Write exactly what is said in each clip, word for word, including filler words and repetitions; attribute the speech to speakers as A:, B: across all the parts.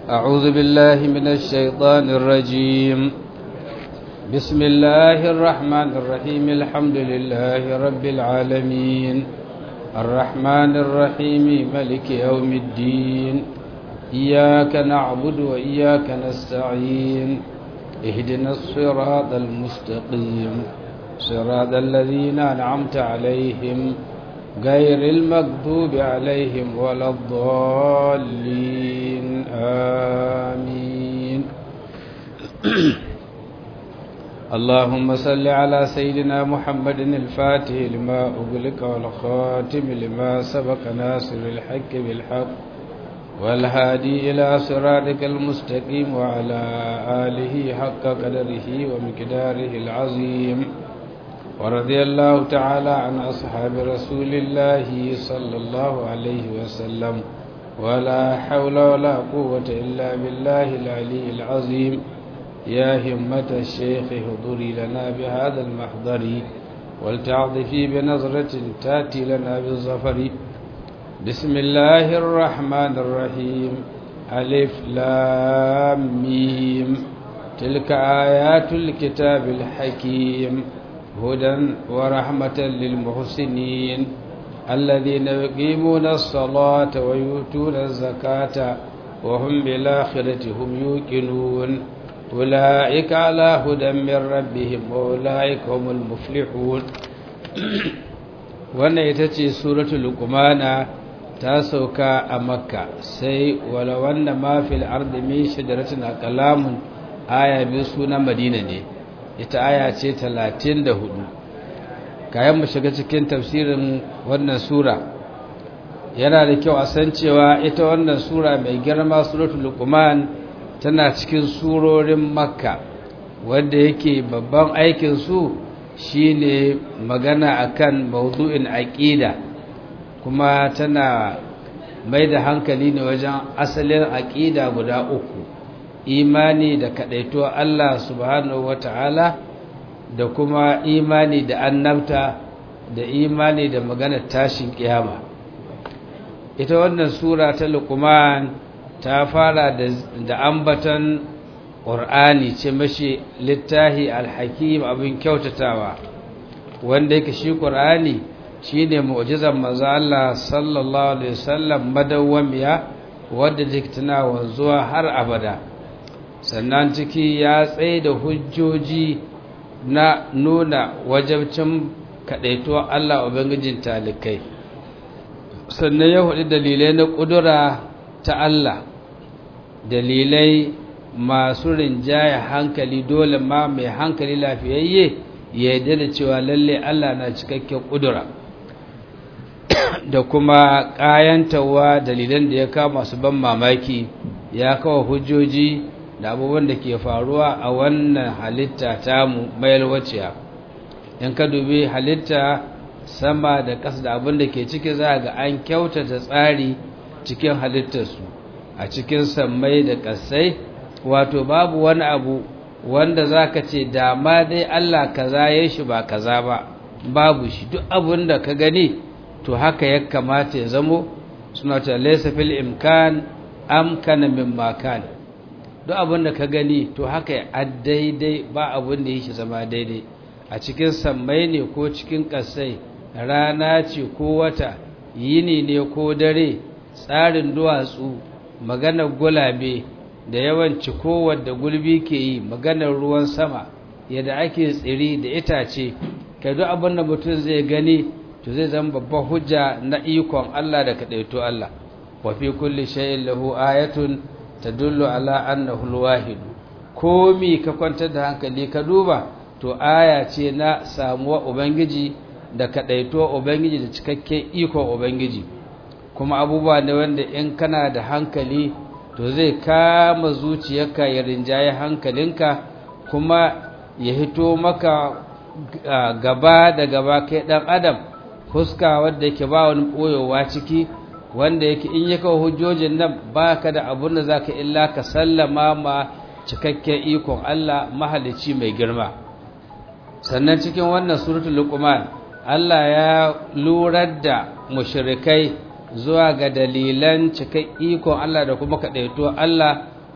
A: أعوذ بالله من الشيطان الرجيم. بسم الله الرحمن الرحيم. الحمد لله رب العالمين الرحمن الرحيم ملك يوم الدين إياك نعبد وإياك نستعين اهدنا الصراط المستقيم صراط الذين أنعمت عليهم غير المغضوب عليهم ولا الضالين آمين. اللهم صل على سيدنا محمد الفاتح لما أغلق والخاتم لما سبق ناصر الحق بالحق والهادي إلى صراطك المستقيم وعلى آله حق قدره ومقداره العظيم. ورضي الله تعالى عن أصحاب رسول الله صلى الله عليه وسلم ولا حول ولا قوة إلا بالله العلي العظيم. يا همة الشيخ حضوري لنا بهذا المحضر ولتعطفي بنظرة تأتي لنا بالظفر. بسم الله الرحمن الرحيم. ألف لام ميم. تلك آيات الكتاب الحكيم هدى ورحمة للمحسنين الذين يقيمون الصلاة ويؤتون الزكاة وهم بالآخرة هم يوقنون أولئك على هدى من ربهم وأولئك هم المفلحون. wannan ita ce suratul luqmana ta sauka a makka sai wala wanda ma fil ardi min shajaratin aqlamun aya biyu sunan madina ne. ita aya ce talatin da hudu. kayan mu shiga cikin tafsirin wannan sura yana da kyau a san cewa ita wannan sura mai girma suratul luqman tana cikin surorin makka wanda yake babban aikin su shine magana akan mawdu'in aqida kuma tana mai da hankali ne wajen asalin aqida guda uku: imani da kadaito Allah subhanahu wata'ala da kuma imani da annabta da imani da maganar tashin kiyama. ita wannan sura ta Luqman ta fara da, da ambatan Qur'ani ce mashi littahi alhakim abin kyautatawa wanda yake shi Qur'ani shine mu'jizar manzo Allah sallallahu alaihi wasallam madawwamiya wadda take tana wanzuwa har abada. sannan ciki ya tsaye da hujjoji na nuna wajabcin kadaituwar Allah ubangijin talikai. sannan ya hudu dalilai na kudura ta Allah, dalilai masu rinjaya hankali. dole ma mai hankali lafiyayye ya yarda da cewa lalle Allah na cikakken kudura da kuma kayantawa dalilan da ya kawo masu ban mamaki. ya kawo hujjoji da abubuwan da ke faruwa a wannan halitta tamu mai waciya. in ka dubi halitta sama da ƙasa da abin da ke ciki za ga an kyautata tsari cikin halittarsu a cikin sammai da ƙasai. wato babu wani abu wanda za ka ce dama dai Allah kaza ya shi ba kaza ba, babu shi. duk abin da ka gani to haka ya kamata ya zamo. suna ta laysa fil imkan amkana min makan. duk abin da ka gani to haka ya daidai, ba abin da yake zama daidai a cikin sammai ne ko cikin ƙasai, rana ce ko wata, yini ne ko dare, tsarin duwatsu, maganar gulabe da yawan cikowar da gulbi ke yi, maganar ruwan sama, yadda ake tsiri da itace. kai duk abin da mutum zai gani to zai zama babban hujja na ikon Allah da kadaito Allah. wa fi kulli shay'in lahu ayatun tadullu ala annahu al-wahid. komi ka kwantar da hankali ka duba to aya ce na samuwa ubangiji da kadaito ubangiji da cikakken ikon ubangiji. kuma abubuwa ne wanda in kana da hankali to zai kama zuciyarka ya rinjaye hankalinka kuma ya hito maka gaba da gaba kai dan adam, fuska wanda yake ba wani boyowa ciki, wanda yake in ya kawo hujjojin nan baka da abun da zaka illa ka sallama ma cikakken ikon Allah mahalicci mai girma. sannan cikin wannan suratul luqman Allah ya lurar da mushrikai zuwa ga dalilan cikin ikon Allah da kuma kadaito Allah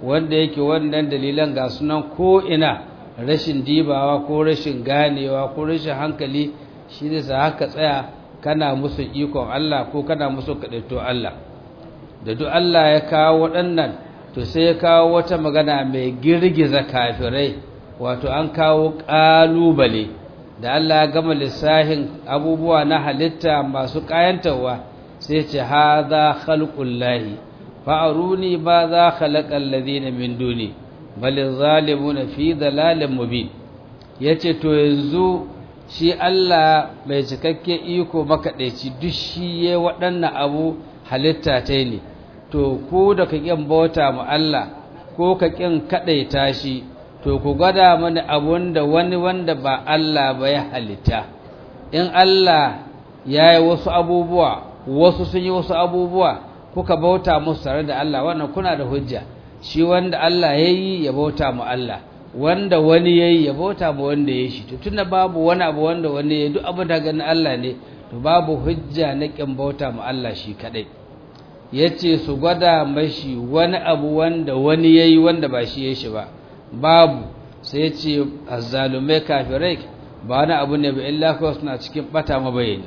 A: wanda yake wannan dalilan ga sunan ko ina rashin dibawa ko rashin ganewa ko rashin hankali shi ne sa haka tsaya kana musu ikon Allah ko kana musu kadaito Allah da duk Allah ya kawo waɗannan to sai ya kawo wata magana mai girgiza kafirai wato an kawo ƙalubale da Allah ya gama lissahin abubuwa na halitta masu ƙayantarwa sai ce hadha khalqullahi fa'aruni ba za khalaqal ladina min duni bal zalimuna fi dalalin mubin yace to yanzu shi Allah mai cikakke iko makaɗaici duk shi ya waɗannan abu halitta ta ne to ku da ka ƙin bauta mu Allah ko ka ƙin kaɗaita shi to ku gwada mana abun da wani wanda ba Allah ba ya halitta in Allah ya yi wasu abubuwa wasu sun yi wasu abubuwa kuka bauta musu tare da Allah wannan kuna da hujja shi wanda Allah ya yi ya bauta mu Allah wanda wani yayi ya bauta ba wanda yayi shi to tunda babu wani abu wanda wani yayi duk abu da ganin Allah ne to babu hujja na kin bauta ma Allah shi kadai yace su gwada mashi wani abu wanda wani yayi wanda ba shi yayi shi ba babu sai yace azzalumai kafirai ba wani abu ne ba illa ko suna cikin bata mabayani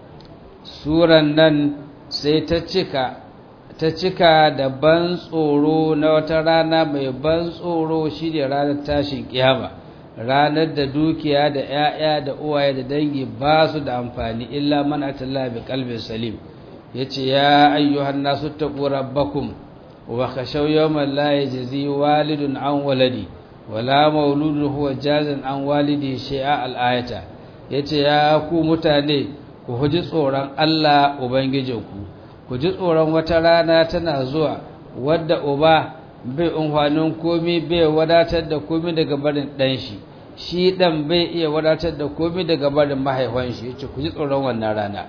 A: suran nan sai ta cika ta cika da ban tsoro na wata rana mai ban tsoro shi ne ranar tashin kiyama ranar da dukiya da 'ya'ya da uwaye da dangi ba su da amfani illa man atalla bi qalbin salim yace ya ayyuhan nasu taqu rabbakum wa khashaw yawman la yajzi walidun an waladi wala mauludun huwa jazan an walidi shay'a al-ayata yace ya ku mutane ku huji tsoron Allah ubangijinku ku ji tsoron wata rana tana zuwa wadda uba bai umfanin komi bai wadatar da komi daga barin ɗan shi shi ɗan bai iya wadatar da komi daga barin mahaifan shi yace ku ji tsoron wannan rana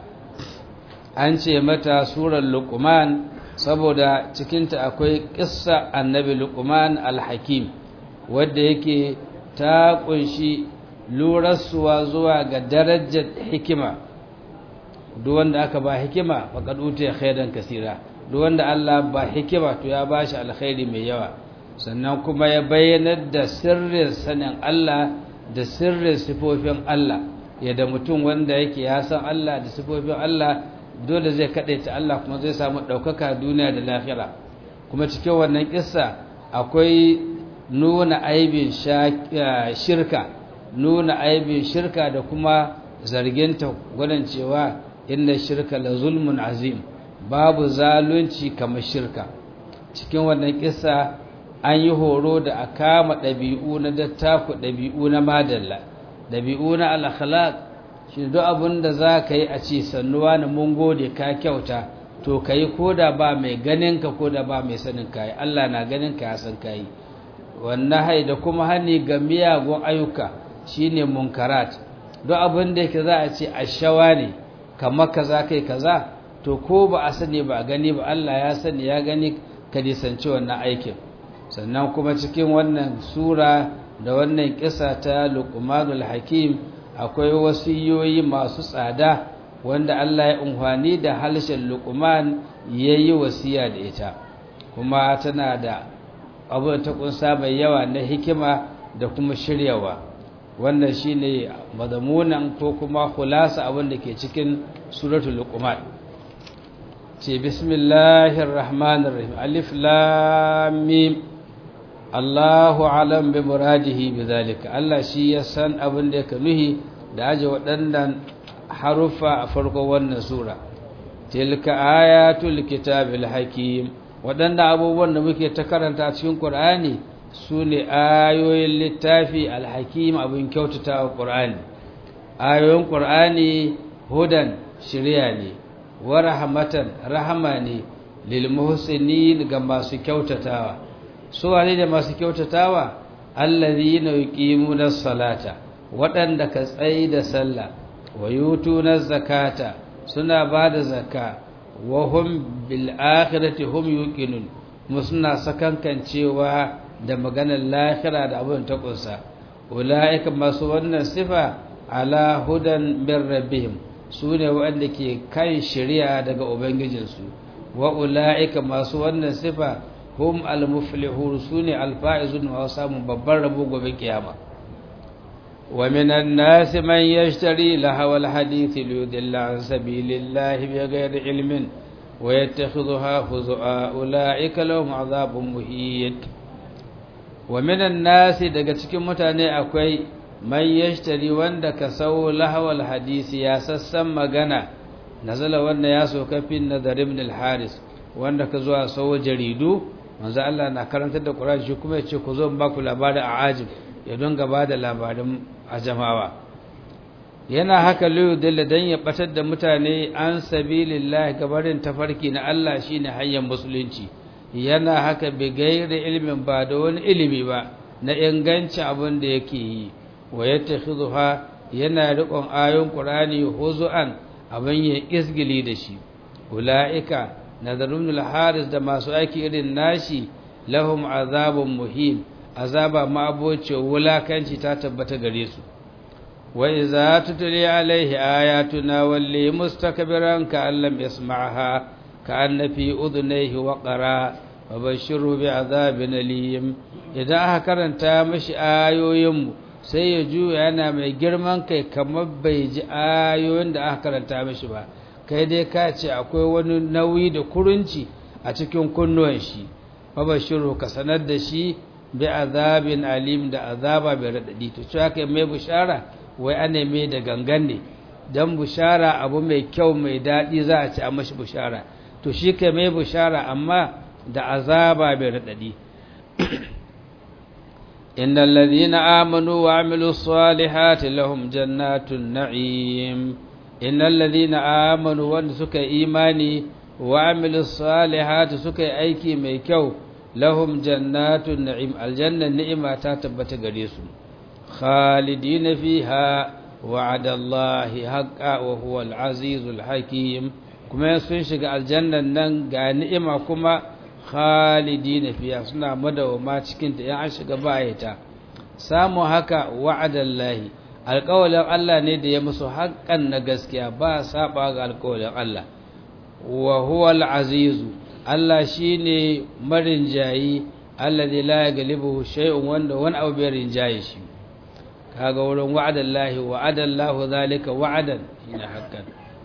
A: an ce mata surar luqman saboda cikinta akwai kissa annabi luqman al-hakim wadda yake ta kunshi lurarsuwa zuwa ga darajar hikima duk wanda aka ba hikima faqad utiya khairan kaseera duk wanda Allah ba hikima to ya bashi alkhairi mai yawa sannan kuma ya bayyana da sirrin sanin Allah da sirrin sifofin Allah yadda mutum wanda yake ya san Allah da sifofin Allah dole zai kadaita Allah kuma zai samu daukaka duniya da lahira kuma cikin wannan kissa akwai nuna aibin shirka nuna aibin shirka da kuma zarginta gwanin cewa inna shirka la zulmun azim babu zalunci kamar shirka cikin wannan kissa an yi horo da a kama ɗabi'u na dattaku ɗabi'u na madalla ɗabi'u na al-akhlaq shi duk abin da za ka yi a ce sannuwa na mun gode ka kyauta to ka yi ko da ba mai ganin ka ko da ba mai sanin ka yi Allah na ganin ka ya san ka yi wannan hai da kuma hani ga miyagun ayyuka shine munkarat duk abin da yake za a ce ashawa ne kamar kaza kai kaza to ko ba a sani ba a gani ba Allah ya sani ya gani ka nisanci wannan aikin sannan kuma cikin wannan sura da wannan kisa ta Luqmanul Hakim akwai wasiyoyi masu tsada wanda Allah ya umfani da halshen Luqman yayi wasiya da ita kuma tana da abu ta kunsa mai yawa na hikima da kuma shiryawa wannan shine madamunan ko kuma khulasa abin da ke cikin suratul Luqman ce bismillahir rahmanir rahim alif lam mim Allahu alam bi muradihi bizalika Allah shi ya san abin da yake nuhi da aje waɗannan harufa a farkon wannan sura tilka ayatul kitabil hakim waɗannan abubuwan da muke ta karanta cikin Qur'ani sune ayoyin littafi al-hakim abin kyautatawa Qur'ani ayoyin Qur'ani hudan shiriya ne wa rahmatan rahama ne lil muhsinin ga masu kyautatawa su wane da masu kyautatawa allazina yuqimuna salata waɗanda ka tsayi da sallah wa yutuna zakata suna bada zakka wa hum bil akhirati hum yuqinun musuna sakankancewa da maganar lahira da abin ta kunsa ulaika masu wannan sifa ala hudan min rabbihim sune waɗanda ke kan shari'a daga ubangijinsu wa ulaika masu wannan sifa hum al-muflihun sune al-faizun wa samun babbar rabo gobe kiyama wa minan nas man yashtari lahwa al-hadith liyudilla an sabilillahi bighayri ilmin wa yattakhidhuha huzua ulaika lahum adhabun muhin wa minan nas daga cikin mutane akwai man yashtari wanda ka sau lahwa al-hadith ya sassan magana nazala wanda ya soka fin nadar ibn al-haris wanda ka zuwa sau jaridu manzo Allah na karantar da Qur'ani shi kuma yace ku zo in ba ku labarin ajib ya don gaba da labarin ajamawa yana haka liyu dalla dan ya batar da mutane an sabilillah gabarin tafarki na Allah shine hanyar musulunci yana haka bi gairi ilmin ba da wani ilimi ba na inganci abin da yake yi wa yattakhidhuha yana riƙon ayoyin Qur'ani huzuan abin ya isgili da shi ulaika nadarun al-haris da masu aiki irin nashi lahum azabun muhim azaba ma'aboce wulakanci ta tabbata gare su wa idza tutli alaihi ayatuna walli mustakbiran ka allam yasma'ha ka anna fi udhnayhi waqara wa bashiru bi'adhabin alim idan aka karanta mishi ayoyin sai ya juya yana mai girman kai kamar bai ji ayoyin da aka karanta mishi ba kai dai ka ce akwai wani nauyi da kurunci a cikin kunnuwan shi babashiru ka sanar da shi bi azabin alim da azaba bai radadi to cewa kai mai bushara wai ana mai da gangan ne dan bushara abu mai kyau mai dadi za a ci a mashi bushara to shi kai mai bushara amma da azaba bai radadi innal ladina amanu wa amilus salihati lahum jannatun na'im innal ladina amanu wanda suka imani wa amilus salihati suka yi aiki mai kyau lahum jannatun na'im aljanna ni'ima ta tabbata gare su khalidina fiha wa'ada Allahi haqqan wa huwa al-azizul hakim kuma sun shiga aljannan nan ga ni'ima kuma khalidina fiha suna madawama cikin ta in an shiga bayata samu haka wa'ada Allahi alƙawalin Allah ne da ya musu haƙƙan na gaskiya ba saba ga alƙawalin Allah wa huwa al-azizu Allah shine marinjayi alladhi la yaghlibuhu shay'un wanda wani abu bai rinjaye shi kaga wurin wa'adallahi wa'adallahu zalika wa'adan ina haqqan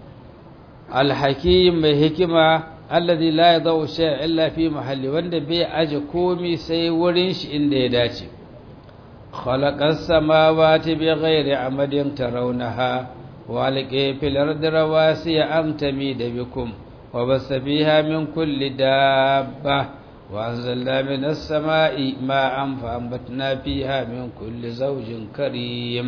A: al-hakim mai hikima alladhi la yadau shay'an illa fi mahalli wanda bai aje komi sai wurin shi inda ya dace خلق السماوات بغير عمد ترونها والقي في الأرض رواسي أن تميد بكم وبث فيها من كل دابة وأنزلنا من السماء ماء فأنبتنا فيها من كل زوج كريم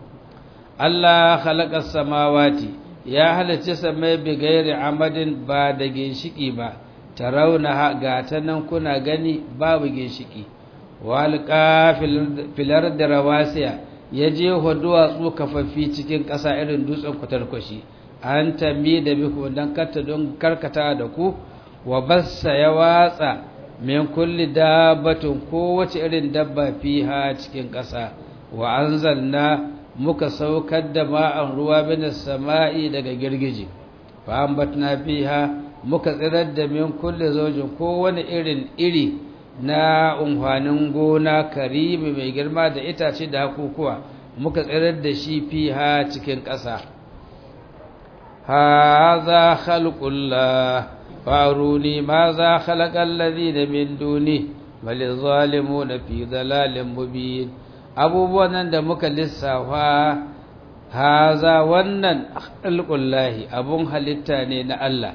A: الله خلق السماوات يا هل تسمى بغير عمد بعد جنشكي با ترونها غاتنا كنا غني باب جنشكي walƙa filar da rawasiya ya je duwatsu kafaffi cikin ƙasa irin dutsen kwatarkwashi an tambi da biku don karta don karkata da ku wa bassa ya watsa min kulli dabbatin kowace irin dabba fiha cikin ƙasa wa anzalna muka saukar da ma'an ruwa bin sama'i daga girgije fa ambatna fiha muka tsirar da min kulli zawjin kowane irin iri na umfanin gona karimi mai girma da itace da hakukuwa muka tsirar da shi fiha cikin ƙasa hadha khalqullah faruni ma za khalaqa alladhina min duni bal zalimuna fi dalalin mubin abubuwan nan da muka lissafa haza wannan khalqullahi abun halitta ne na Allah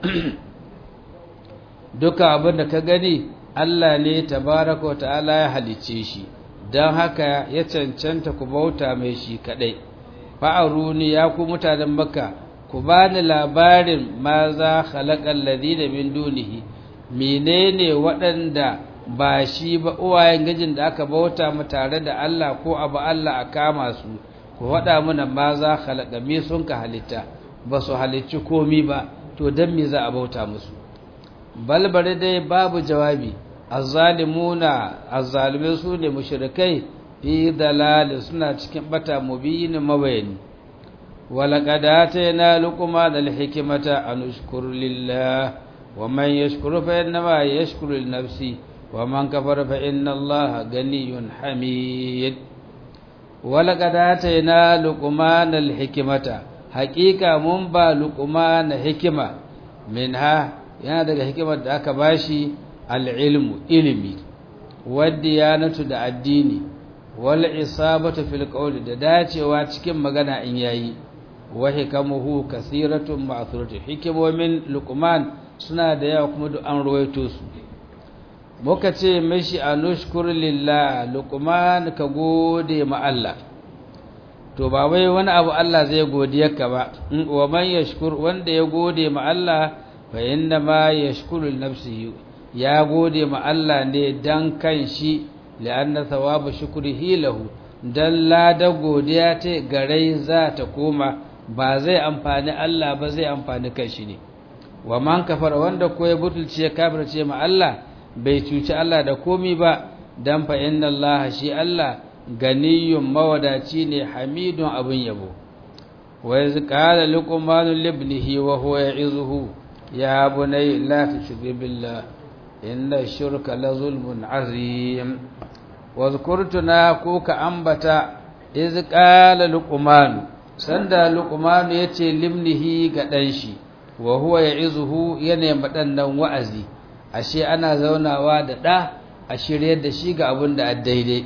A: duka abin da ka gani Allah ne tabaraka wa ta'ala ya halicce shi don haka ya cancanta ku bauta mai shi kadai fa'aruni ya ku mutanen Makka ku bani labarin ma za khalaqal ladina min dunihi menene waɗanda ba shi ba uwayen gajin da aka bauta mu tare da Allah ko abu Allah a kama su ku faɗa mana ma za khalaqa me sun ka halitta ba su halicci komi ba to dan me za a bauta musu balbare dai babu jawabi azzalimuna azzalimin su ne mushrikai fi dalal suna cikin bata mubin mabayani walaqad atayna luqman alhikmata an ushkur lillah wa man yashkuru fa innama yashkuru li nafsi wa man kafara fa inna Allaha ganiyyun hamid. wa laqad atayna luqmana al-hikmata haqiqa mun ba luqmana hikima minha yana daga hikimar da aka bashi al-ilmu ilimi wadiyanatu da addini wal isabatu fil qawli da dacewa cikin magana in yayi wa hikamuhu kasiratun ma'thuratu hikimomin luqman suna da yawa kuma duk an ruwaito su. muka ce mishi anushkur lillah luqman ka gode ma Allah to ba wai wani abu Allah zai godiyarka ba wa man yashkur wanda ya gode ma Allah fa inna ma yashkuru nafsihi ya gode ma Allah ne dan kanshi la'anna thawabu shukrihi lahu dan lada godiya ta garai za ta koma ba zai amfani Allah ba zai amfani kanshi ne. wa man kafara wanda ko ya butulce kafirce ma Allah bai cuci Allah da komi ba dan fa inna Allah shi Allah ganiyun mawadaci ne hamidun abun yabo. wa iz qala luqman li ibnihi wa huwa ya'izuhu ya bunay la tushrik billah inna shirka la zulmun azim. wa zkurtuna kuka ambata iz qala luqman sanda luqman yace limnihi ga dan shi wa huwa ya'izuhu yana madan nan wa'azi ashe ana zaunawa da da a shiryar da shi ga abin da daidai.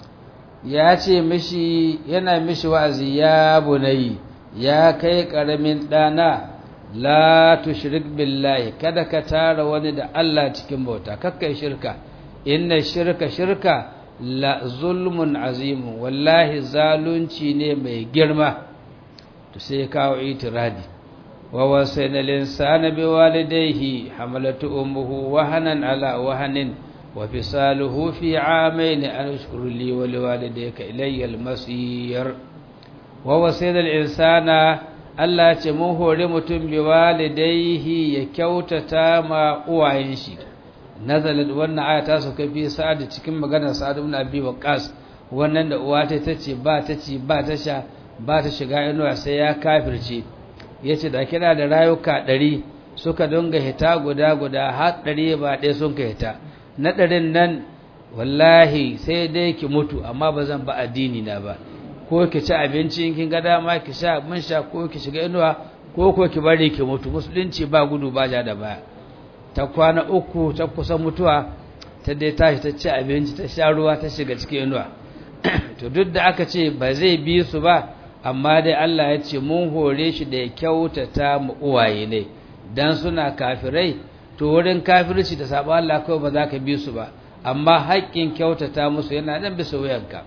A: ya ce mishi yana mishi wa'azi ya bunayi ya kai karamin dana la tushrik billahi kada ka tara wani da Allah cikin bauta kakkai shirka inna shirka shirka la zulmun azim wallahi zalunci ne mai girma. to sai kawo itiradi wa wasayna al-insana biwalidayhi hamalatu ummuhu wahanan ala wahanin wa fisaluhu fi amayn an ashkur li wa liwalidayka ilayya al-masir. wa wasayna al-insana Allah ce mun hore mutum biwalidayhi ya kyautata ma uwayen shi. nazalat wannan aya ta sauka fi sa'ad cikin maganar Sa'ad ibn Abi Waqqas wannan da uwa ta tace ba ta ci ba ta sha ba ta shiga inuwa sai ya kafirce yace da kina da rayuka ɗari suka dunga hita guda guda har ɗari ba ɗaya sun ka hita na ɗarin nan wallahi sai dai ki mutu amma ba zan ba addini na ba ko ki ci abinci in kin ga dama ki sha mun sha ko ki shiga inuwa ko ko ki bari ki mutu musulunci ba gudu ba ja da baya. ta kwana uku ta kusa mutuwa ta dai tashi ta ci abinci ta sha ruwa ta shiga cikin inuwa. to duk da aka ce ba zai bi su ba amma dai Allah ya ce mun hore shi da ya kyautata mu uwaye ne dan suna kafirai to wurin kafirci da saba Allah kawai ba za ka bi su ba amma haƙƙin kyautata musu yana nan bisa wuyanka.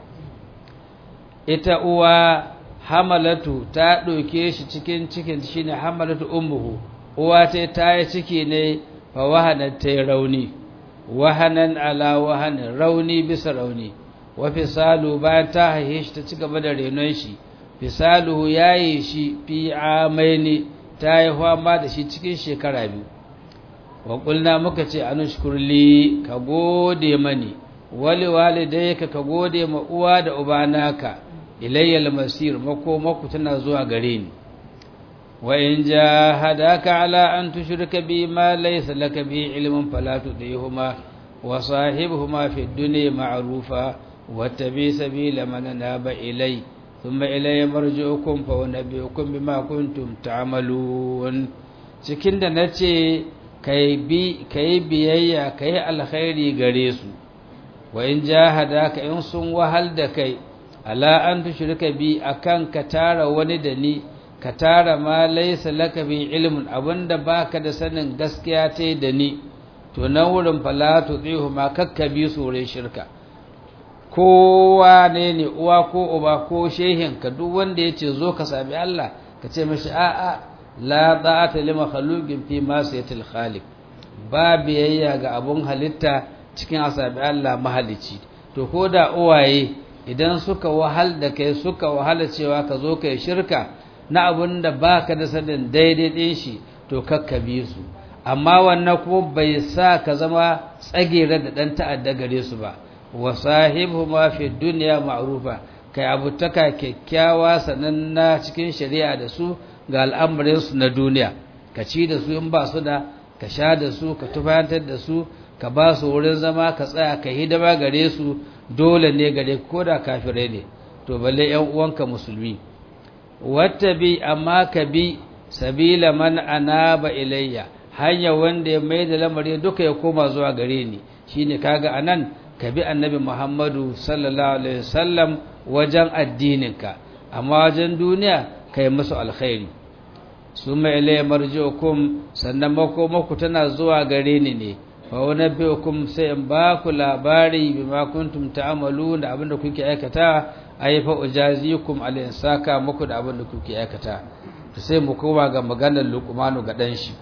A: ita uwa hamalatu ta ɗauke shi cikin cikin shine hamalatu ummuhu uwa ta ta yi ciki ne fa wahanan ta yi rauni wahanan ala wahanin rauni bisa rauni wa fisalu bayan ta haihe shi ta ci gaba da renon shi fisaluhu yayi shi fi amaini ta yi fama da shi cikin shekara biyu. wa qulna muka ce anushkurli ka gode mani wali walidayka ka gode ma uwa da uba naka ilayyal masir mako mako tana zuwa gare ni. wa in jahadaka ala an tushrika bi ma laysa laka bi ilmun fala tudihuma wa sahibhuma fi dunya ma'rufa wattabi sabila man anaba ilay thumma ilayya marji'ukum fa unabbi'ukum bima kuntum ta'malun. cikin da nace kai bi kai biyayya kai alkhairi gare su. wa in jahadaka in sun wahal da kai ala an tushrika bi akan ka tara wani da ni ka tara ma laysa laka bi ilmun abinda baka da sanin gaskiya tai da ni to nan wurin fala tuzihu ma kakkabi sure shirka. kowa ne ne uwa ko uba ko shehin ka duk wanda yace zo ka sami Allah ka ce mishi a a la da'ata li makhluqin fi masiyatil khaliq ba biyayya ga abun halitta cikin asabi Allah mahalici. to ko da uwaye idan suka wahal da kai suka wahala cewa ka zo kai shirka na abun da baka da sanin daidai din shi to kakkabi su amma wannan kuma bai sa ka zama tsagere da dan ta'adda gare su ba. wa sahibuhuma fi dunya ma'rufa kai abutaka kyakkyawa sananna cikin shari'a da su ga al'amuran su na duniya ka ci da su in ba su da ka sha da su ka tufayantar da su ka ba su wurin zama ka tsaya ka hidima gare su dole ne gare ko da kafirai ne to balle ƴan uwanka musulmi wattabi amma ka bi sabila man anaba ilayya hanya wanda ya mai da lamari duka ya koma zuwa gare ni shine kaga anan ka bi annabi Muhammadu sallallahu alaihi wasallam wajen addininka amma wajen duniya kai musu alkhairi summa ilayya marji'ukum sannan makomaku tana zuwa gare ni ne fa wanabbiukum sai in ba ku labari bima kuntum ta'malun abinda kuke aikata ay fa ujazikum alin saka muku da abinda kuke aikata sai mu kowa ga maganar Luqmanu ga dan shi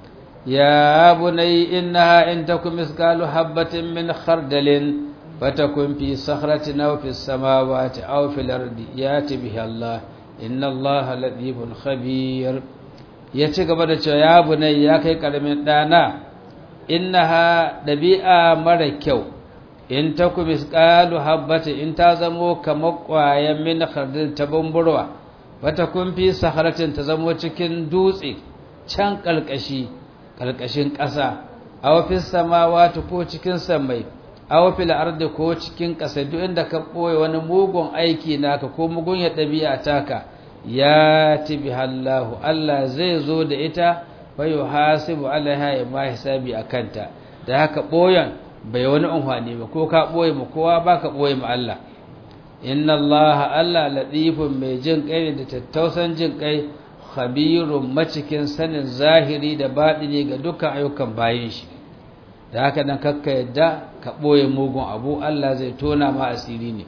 A: ya bunay innaha in takum misqalu habatin min khardalin fatakun fi sakhratin aw fi samawati aw fil ardi yati biha Allah inna Allah latifun khabir ya ci gaba da cewa ya bunay ya kai karamin dana innaha dabi'a mara kyau in takum misqalu habatin in ta zamo kamar kwayan min khardal ta bamburwa fatakun fi sakhratin ta zamo cikin dutse can kalkashi kalkashin ƙasa aw fi samawati ko cikin samai aw fil ardi ko cikin ƙasa duk inda ka boye wani mugun aiki naka ko mugun ya dabi'a taka ya tibihallahu Allah zai zo da ita fa yuhasibu alaiha ya ma hisabi akanta da haka boyan bai wani amfani ba ko ka boye mu kowa baka boye mu Allah inna Allah Allah latifun mai jin kai da tattausan jin kai khabirun macikin sanin zahiri da baɗini ga dukkan ayyukan bayin shi da haka nan kakka yadda ka ɓoye mugun abu Allah zai tona ma asiri ne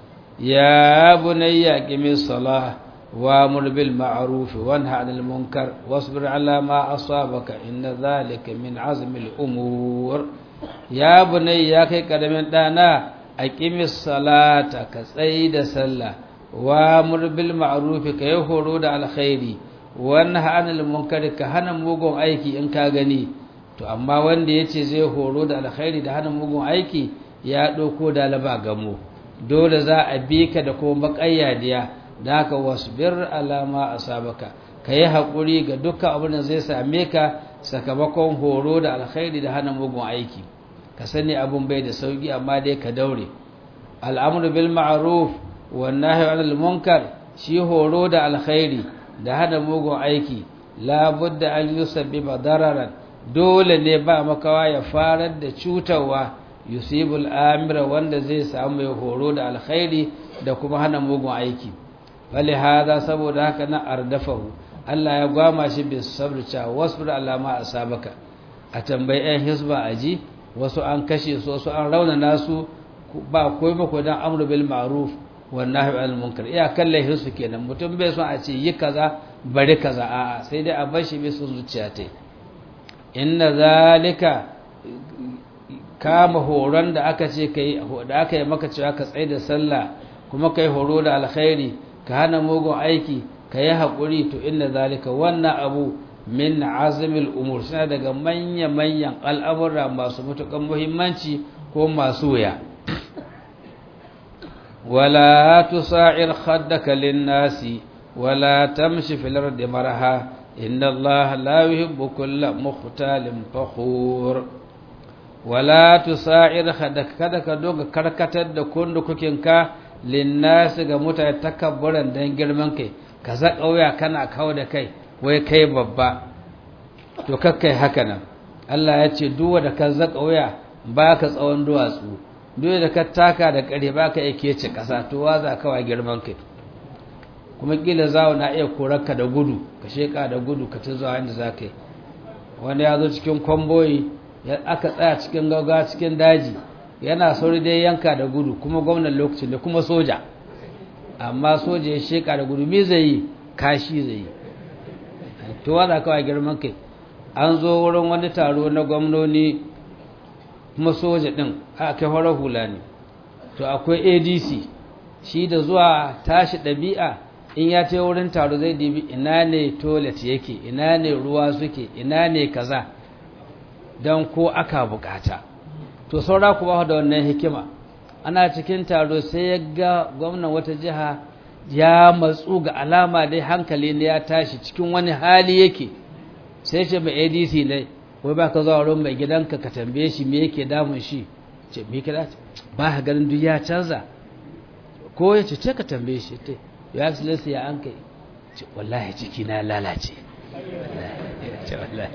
A: ya bunayya qimis salah wa amur bil ma'ruf wa nahy 'anil munkar wasbir 'ala ma asabaka inna dhalika min 'azmi al umur ya bunayya kai karamin dana aqimis salata ka tsayi da sallah wa amur bil ma'ruf ka yi horo da alkhairi wannan hanal munkari ka hana mugun aiki in ka gani to amma wanda yace zai horo da alkhairi da hana mugun aiki ya dauko da laba gamo dole za a bi ka da kuma bakayyadiya da haka wasbir alama asabaka kai hakuri ga dukkan abin da zai same ka sakamakon horo da alkhairi da hana mugun aiki ka sani abun bai da sauki amma dai ka daure al'amru bil ma'ruf wan nahyi 'anil munkar shi horo da alkhairi da hada mugun aiki la budda an yusabbiba dararan dole ne ba makawa ya farar da cutarwa yusibul amira wanda zai samu ya horo da alkhairi da kuma hana mugun aiki bali hada saboda haka na ardafahu Allah ya gwama shi bis sabr cha wasbir alama asabaka a tambayi ɗan hisba aji wasu an kashe su wasu an raunana su ba koi mako dan amru bil ma'ruf wan nahy 'anil munkar iya kalle hirsu kenan mutum bai son a ce yi kaza bari kaza a'a sai dai a bar shi bai son zuciya ta inna zalika kama horon da aka ce kai da aka yi maka cewa ka tsaya da sallah kuma kai horo da alkhairi ka hana mugun aiki ka yi haƙuri to inna zalika wannan abu min azmil umur suna daga manya manyan al'amura masu mutukan muhimmanci ko masu wuya ولا تصاعر خدك للناس ولا تمشي في الأرض مرحا إن الله لا يحب كل مختال فخور ولا تصاعر خدك kada ka doga karkatar da kundukukinka linnas ga mutane takabburan dan girman kai ka zaka waya kana kawo da kai wai kai babba to kakkai haka nan Allah ya ce duk wanda ka zaka waya baka tsawon duwatsu duk da ka taka da kare baka yake ce kasa to waza kawai girman kai kuma kila zawo na iya korarka da gudu ka sheka da gudu ka ta zuwa inda zaka yi wanda ya zo cikin kwamboyi aka tsaya cikin gauga cikin daji yana sauri dai yanka da gudu kuma gwamnan lokacin da kuma soja amma soja ya sheka da gudu me zai yi kashi zai yi to waza kawai girman kai an zo wurin wani taro na gwamnoni kuma soja din a kai horar hula ne to akwai A D C shi da zuwa tashi ɗabi'a in ya ta wurin taro zai dibi ina ne toilet yake ina ne ruwa suke ina ne kaza don ko aka bukata to saura kuma da wannan hikima ana cikin taro sai ya ga gwamnan wata jiha ya matsu ga alama dai hankali ne ya tashi cikin wani hali yake sai ce mai A D C ne ko ba ka zuwa wurin mai gidanka ka tambaye shi me yake damun shi ce me kira ba ka ganin duk ya canza ko ya ce ce ka tambaye shi te ya excellency ya an kai ce wallahi ciki na lalace ce wallahi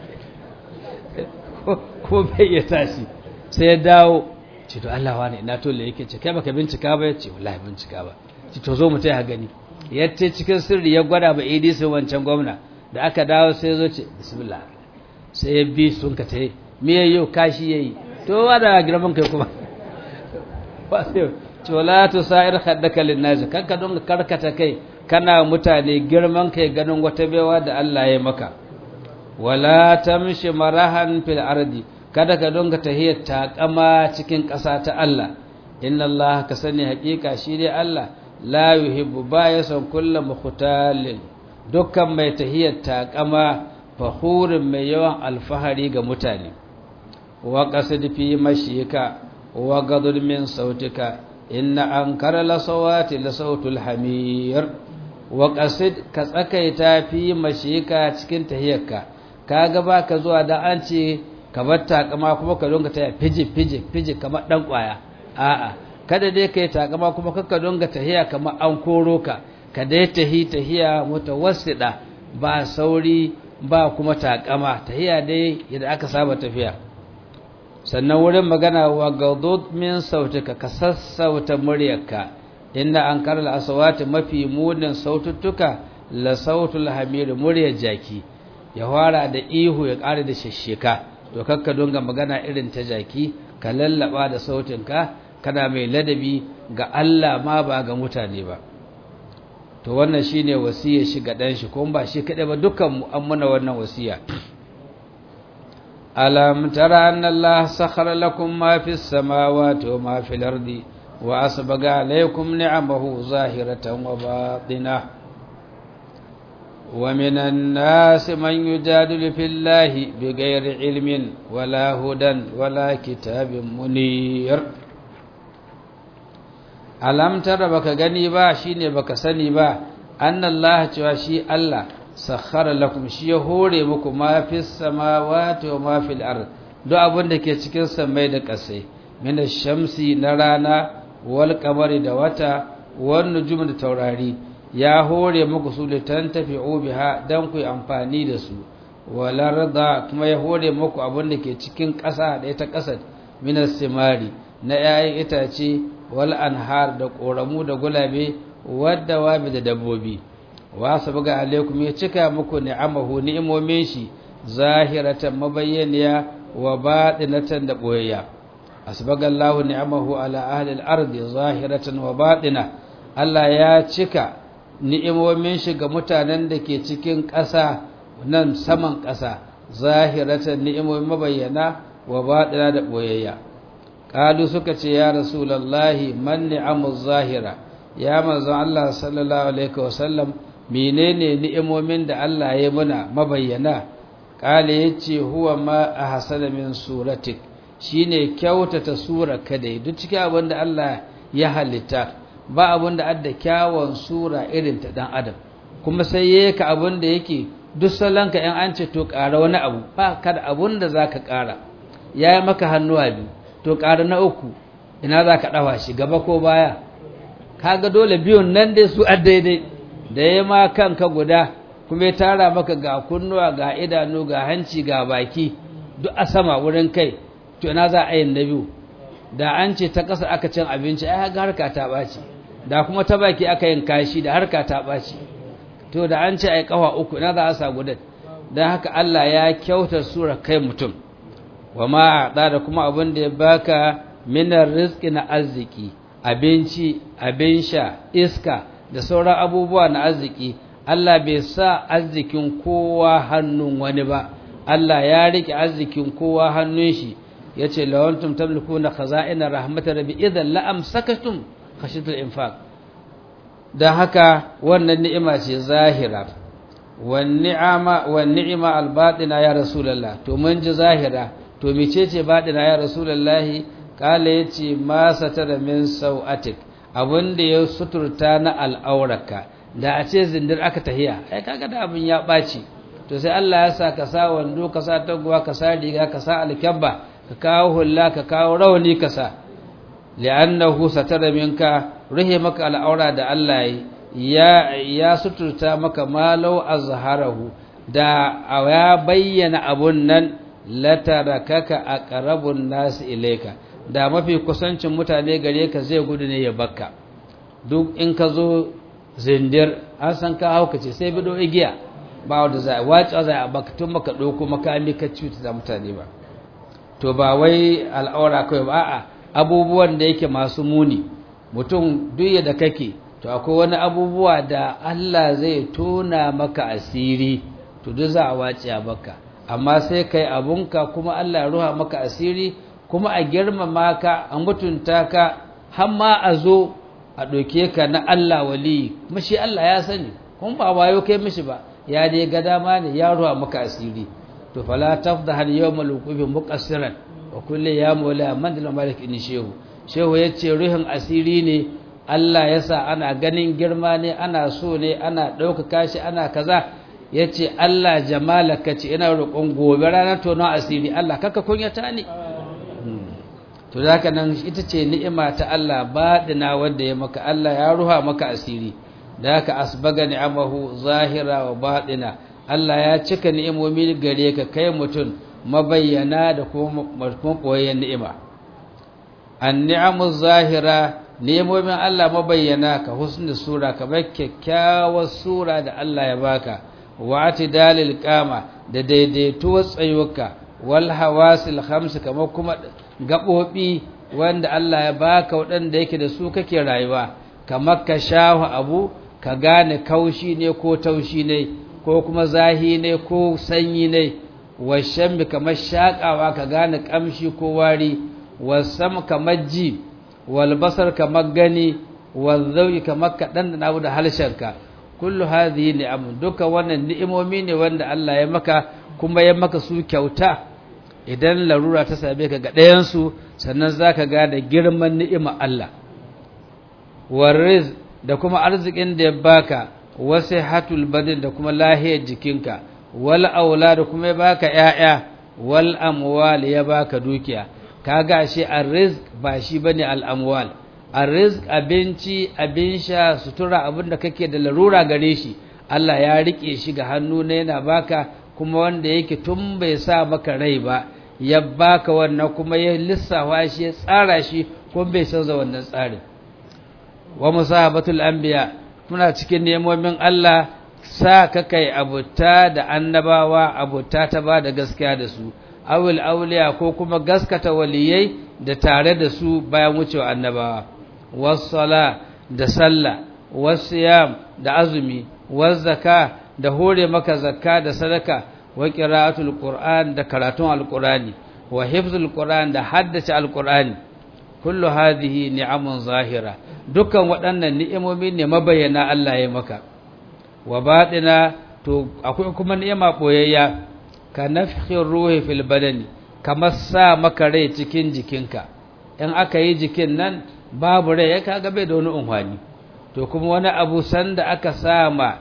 A: ko bai ya tashi sai ya dawo ce to Allah wani ina tolle yake ce kai baka bincika ba ya ce wallahi bincika ba ce to zo mu taya gani yace cikin sirri ya gwada ba A D C wancan gwamna da aka dawo sai ya zo ce bismillah sai ya bi sun ka tayi me yayyo kashi yayi to wada girman kai kuma ba sai ce wala tusair khaddaka linnas kanka don karkata kai kana mutane girman kai ganin wata baiwa da Allah ya maka wala tamshi marahan fil ardi kada ka donga tahiyar takama cikin ƙasa ta Allah inna Allah ka sani haƙiƙa shi dai Allah la yuhibbu ba ya son kullu mukhtalin dukkan mai tahiyar takama fakhurin mai yawan alfahari ga mutane wa qasid fi mashika wa gadud min sautika inna ankara la sawati la sautul hamir wa qasid ka tsakaita fi mashika cikin tahiyarka kaga baka zuwa da an ce ka bar takama kuma ka donga taya fiji fiji fiji kamar dan kwaya a'a kada dai kai takama kuma kakka donga tahiya kamar an koro ka ka dai tahi tahiya mutawassida ba sauri ba kuma takama tahiya dai yadda aka saba tafiya sannan wurin magana wa gadud min sautika ka sassauta muryarka inna ankara al-aswati mafi munin saututtuka la sautul hamir muryar jaki ya fara da ihu ya ƙara da shashshika to kakka donga magana irin ta jaki ka lallaba da sautinka kana mai ladabi ga Allah ma ba ga mutane ba to wannan shine wasiyar shi ga dan shi kuma ba shi kadai ba dukkan mu an muna wannan wasiya alam tara anna Allah sakhara lakum ma fis samawati wa ma fil ardi wa asbaga alaykum ni'amahu zahiratan wa batinah ومن الناس من يجادل في الله بغير علم ولا هدى ولا كتاب منير alam tara baka gani ba shine baka sani ba annallaha cewa shi Allah sakhara lakum shi ya hore muku ma fis samawati wa ma fil ard duk abin da ke cikin samai da ƙasai min shamsi na rana wal qamari da wata wan nujum da taurari ya hore muku su litan tafi'u biha dan ku amfani da su walarda kuma ya hore muku abin da ke cikin ƙasa da ita ƙasar minas simari na 'ya'yan itace wal anhar da ƙoramu da gulabe wadda wabi da dabbobi wa sabga alaikum ya cika muku ni'amahu ni'imomin shi zahiratan mabayyaniya wa batinatan da boyayya asbaga Allahu ni'amahu ala ahli al-ardi zahiratan wa batina Allah ya cika ni'imomin shi ga mutanen da ke cikin ƙasa nan saman ƙasa zahiratan ni'imomin mabayyana wa baɗina da ɓoyayya ƙalu suka ce ya rasulallahi man ni'amu zahira ya manzon Allah sallallahu alaihi wasallam menene ni'imomin da Allah ya muna mabayyana ƙala yace huwa ma ahsana min suratik shine kyautata sura kadai duk cikin abin da Allah ya halitta ba abin da adda kyawun sura irin ta dan adam kuma sai yayi ka abin da yake duk sallanka in an ce to ƙara wani abu ba kada abin da zaka ƙara yayi maka hannuwa biyu to ƙara na uku ina zaka dawa shi gaba ko baya kaga dole biyun nan dai su daidai da yayi ma kanka guda kuma ya tara maka ga kunnuwa ga idanu ga hanci ga baki duk a sama wurin kai to ina za a yi na biyu da an ce ta ƙasa aka cin abinci ai ga harka ta ɓaci da kuma ta baki aka yin kashi da harka ta ɓaci to da an ce ai ƙafa uku ina za a sa gudan don haka Allah ya kyauta sura kai mutum wa ma a da kuma abin da ya baka minar rizki na arziki abinci abin sha iska da sauran abubuwa na arziki Allah bai sa arzikin kowa hannun wani ba Allah ya rike arzikin kowa hannun shi yace lawantum tamlikuna khaza'ina rahmatar rabbi idan la amsakatum khashitul infaq dan haka wannan ni'ima ce zahira wan ni'ama wan ni'ima albatina ya rasulullah to mun ji zahira to mecece batina ya rasulullah kala yace ma satara min sau'atik abinda ya suturta na al'auraka da a ce zindir aka tahiya ai kaga da abin ya baci to sai Allah ya sa ka sa wando ka sa taguwa ka sa riga ka sa alkabba ka kawo hulla ka kawo rawani ka sa li'annahu satara minka ruhe maka al'aura da Allah ya ya suturta maka malau azharahu da ya bayyana abun nan latarakaka aqrabun nas ilayka da mafi kusancin mutane gare ka zai gudu ne ya bakka duk in ka zo zindir an san ka haukace sai bido igiya ba wanda za a wace za a baka tun maka ɗauko makami ka cuta da mutane ba to ba wai al'aura kawai ba a'a abubuwan da yake masu muni mutum duk da kake to akwai wani abubuwa da Allah zai tona maka asiri to duk za a wace a baka amma sai kai abunka kuma Allah ya ruha maka asiri kuma a girmama ka a mutunta ka har ma a zo a ɗauke ka na Allah wali kuma shi Allah ya sani kuma ba wayo kai mishi ba ya dai ga dama ne ya ruwa maka asiri to fala tafdahal yawmal wuqufi muqassiran wa kulli ya mawla man dal malik in shehu shehu yace ruhin asiri ne Allah yasa ana ganin girma ne ana so ne ana ɗaukaka shi ana kaza yace Allah jamalaka ce ina roƙon gobe ranar tono asiri Allah kaka kunyata ni to zaka nan ita ce ni'ima ta Allah baɗina wanda ya maka Allah ya ruha maka asiri da haka asbaga ni'amahu zahira wa baɗina Allah ya cika ni'imomi gare ka kai mutum mabayyana da kuma koyayyen ni'ima an-ni'amu zahira ni'imomin Allah mabayyana ka husnul sura ka bar kyakkyawar sura da Allah ya baka wa atidalil qama da daidaituwar tsayuwarka wal hawasil khams kamar kuma gabobi wanda Allah ya baka wadanda yake da su kake rayuwa kamar ka shahu abu ka gane kaushi ne ko taushi ne ko kuma zahi ne ko sanyi ne washan kamar shakawa ka gane kamshi ko wari wasam kamar ji wal basar kamar gani wal zawi kamar ka dan da da halshenka kullu hadhihi ni'am duka wannan ni'imomi ne wanda Allah ya maka kuma ya maka su kyauta idan larura ta same ka ga ɗayan su sannan zaka ga da girman ni'ima Allah warriz da kuma arzikin da ya baka wasihatul badin da kuma lahiyar jikinka wal aulad da kuma ya baka ƴaƴa wal amwal ya baka dukiya kaga shi arrizq ba shi bane al amwal arrizq abinci abin sha sutura abinda kake da larura gare shi Allah ya rike shi ga hannu ne yana baka kuma wanda yake tun bai sa maka rai ba ya baka wannan kuma ya lissafa shi ya tsara shi kuma bai canza wannan tsarin wa musahabatul anbiya muna cikin nemomin Allah sa ka kai abuta da annabawa abuta ta ba da gaskiya da su awil auliya ko kuma gaskata waliyai da tare da su bayan wucewa annabawa wassala da sallah wasiyam da azumi wazzaka da hore maka zakka da sadaka wa qira'atul qur'an da karatun alqur'ani wa hifzul qur'an da haddace alqur'ani kullu hadhihi ni'amun zahira dukkan waɗannan ni'imomi ne mabayyana Allah ya maka wa baɗina to akwai kuma ni'ima boyayya ka nafkhir ruhi fil badani kamar sa maka rai cikin jikinka in aka yi jikin nan babu rai ya kaga bai da wani unhwani to kuma wani abu sanda aka sama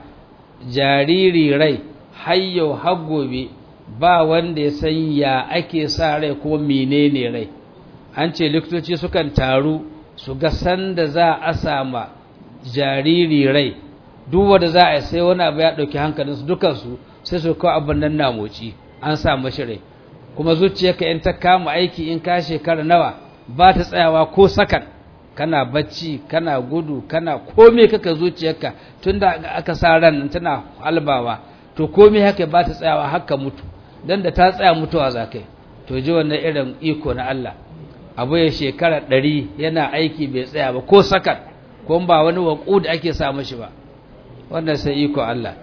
A: jariri rai hayyau har gobe ba wanda ya san ya ake sa rai ko menene rai an ce likitoci sukan taru su ga sanda za a sama jariri rai duk wanda za a sai wani abu ya dauki hankalinsu dukansu sai su kawo abin nan na moci an sa mashi rai kuma zuciyarka in ta kama aiki in ka shekara nawa ba ta tsayawa ko sakan kana bacci kana gudu kana komai kaka zuciyarka tunda aka sa ran tana halbawa to komai haka ba ta tsayawa haka mutu dan da ta tsaya mutuwa zakai to ji wannan irin iko na Allah abu ya shekara ɗari yana aiki bai tsaya ba ko sakan ko ba wani waƙu da ake sa mashi ba wannan sai iko Allah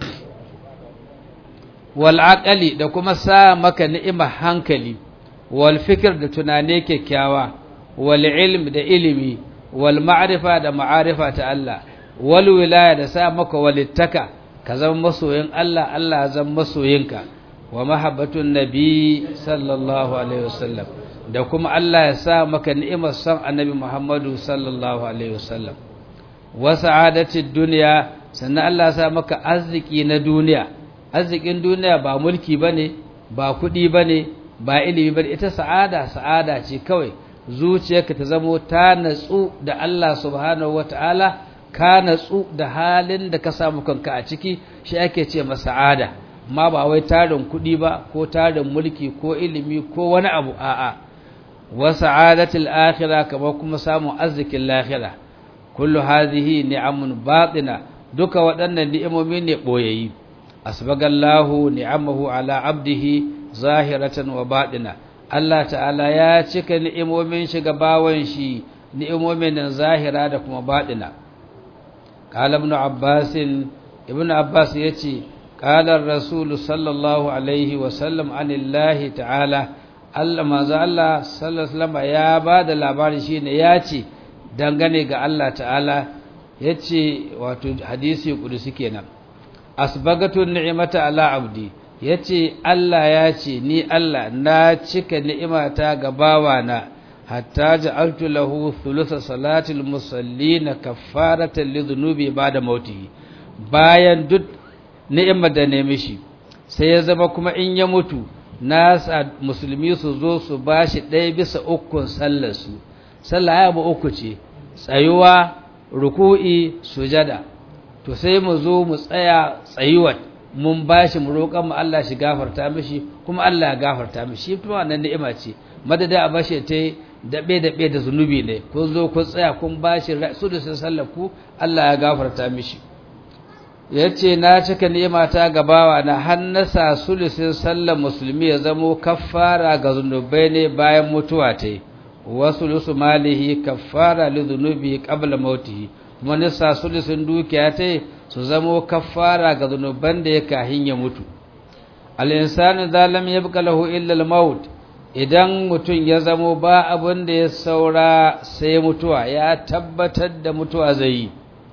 A: wal aqali da kuma sa maka ni'ima hankali wal fikr da tunane kyakkyawa wal ilm da ilimi wal ma'rifa da ma'arifa ta Allah wal wilaya da sa maka walittaka ka zama masoyin Allah Allah zama masoyinka wa mahabbatun nabi sallallahu alaihi wasallam da kuma Allah ya sa maka ni'imar son annabi Muhammadu sallallahu alaihi wasallam wa sa'adatid dunya sannan Allah ya sa maka arziki na duniya arzikin duniya ba mulki bane ba kuɗi bane ba ilimi bane, ita sa'ada sa'ada ce kawai zuciyarka ta zamo ta natsu da Allah subhanahu wataala, ka natsu da halin da ka samu kanka a ciki, shi ake ce masa sa'ada. amma ba wai tarin kuɗi ba ko tarin mulki ko ilimi ko wani abu, a'a wa sa'adatul akhirah, kamar kuma samun arzikin lahira. kullu hadhihi ni'amun batina, duka waɗannan ni'imomi ne boyayi. asbagallahu ni'amahu ala abdihi zahiratan wa batina, Allah ta'ala ya cika ni'imomin shi ga bawan shi, ni'imomin nan zahira da kuma batina. qala ibn abbas ibn abbas yace qala ar-rasul sallallahu alaihi wa sallam anillahi ta'ala, Allah manzo Allah sallallahu alaihi wasallam ya bada labari shine yace dangane ga Allah ta'ala, yace wato hadisi kudusi kenan, asbagatu ni'mata ala abdi, yace Allah yace ni Allah na cika ni'imata ga bawana, hatta ja'altu lahu thulutha salatil musallina kaffaratan lidhunubi ba'da mautihi. bayan duk ni'imar da ne mishi sai ya zama kuma in ya mutu nasa musulmi su zo su bashi ɗaya bisa ukun sallar su. sallah ya ba uku ce, tsayuwa, ruku'i, sujada. to sai mu zo mu tsaya tsayuwar mun bashi mu roƙan mu Allah shi gafarta mishi, kuma Allah ya gafarta mishi, kuma wannan ni'ima ce. madada a bashi ta dabe dabe da zunubi ne, kun zo kun tsaya kun bashi sudusin sallar ku, Allah ya gafarta mishi. yace na cika ni'imata ga bawa na hannasa sulusin sallar musulmi ya zamo kaffara ga zunubai ne bayan mutuwa ta yi, wasu lusu malihi kaffara li zunubi qabla mautihi, kuma nisa sulusin dukiya ta yi su zamo kaffara ga zunuban da ya kahin ya mutu. al-insanu zalam yabqa lahu illa al-maut, idan mutum ya zamo ba abin da ya saura sai mutuwa, ya tabbatar da mutuwa zai yi,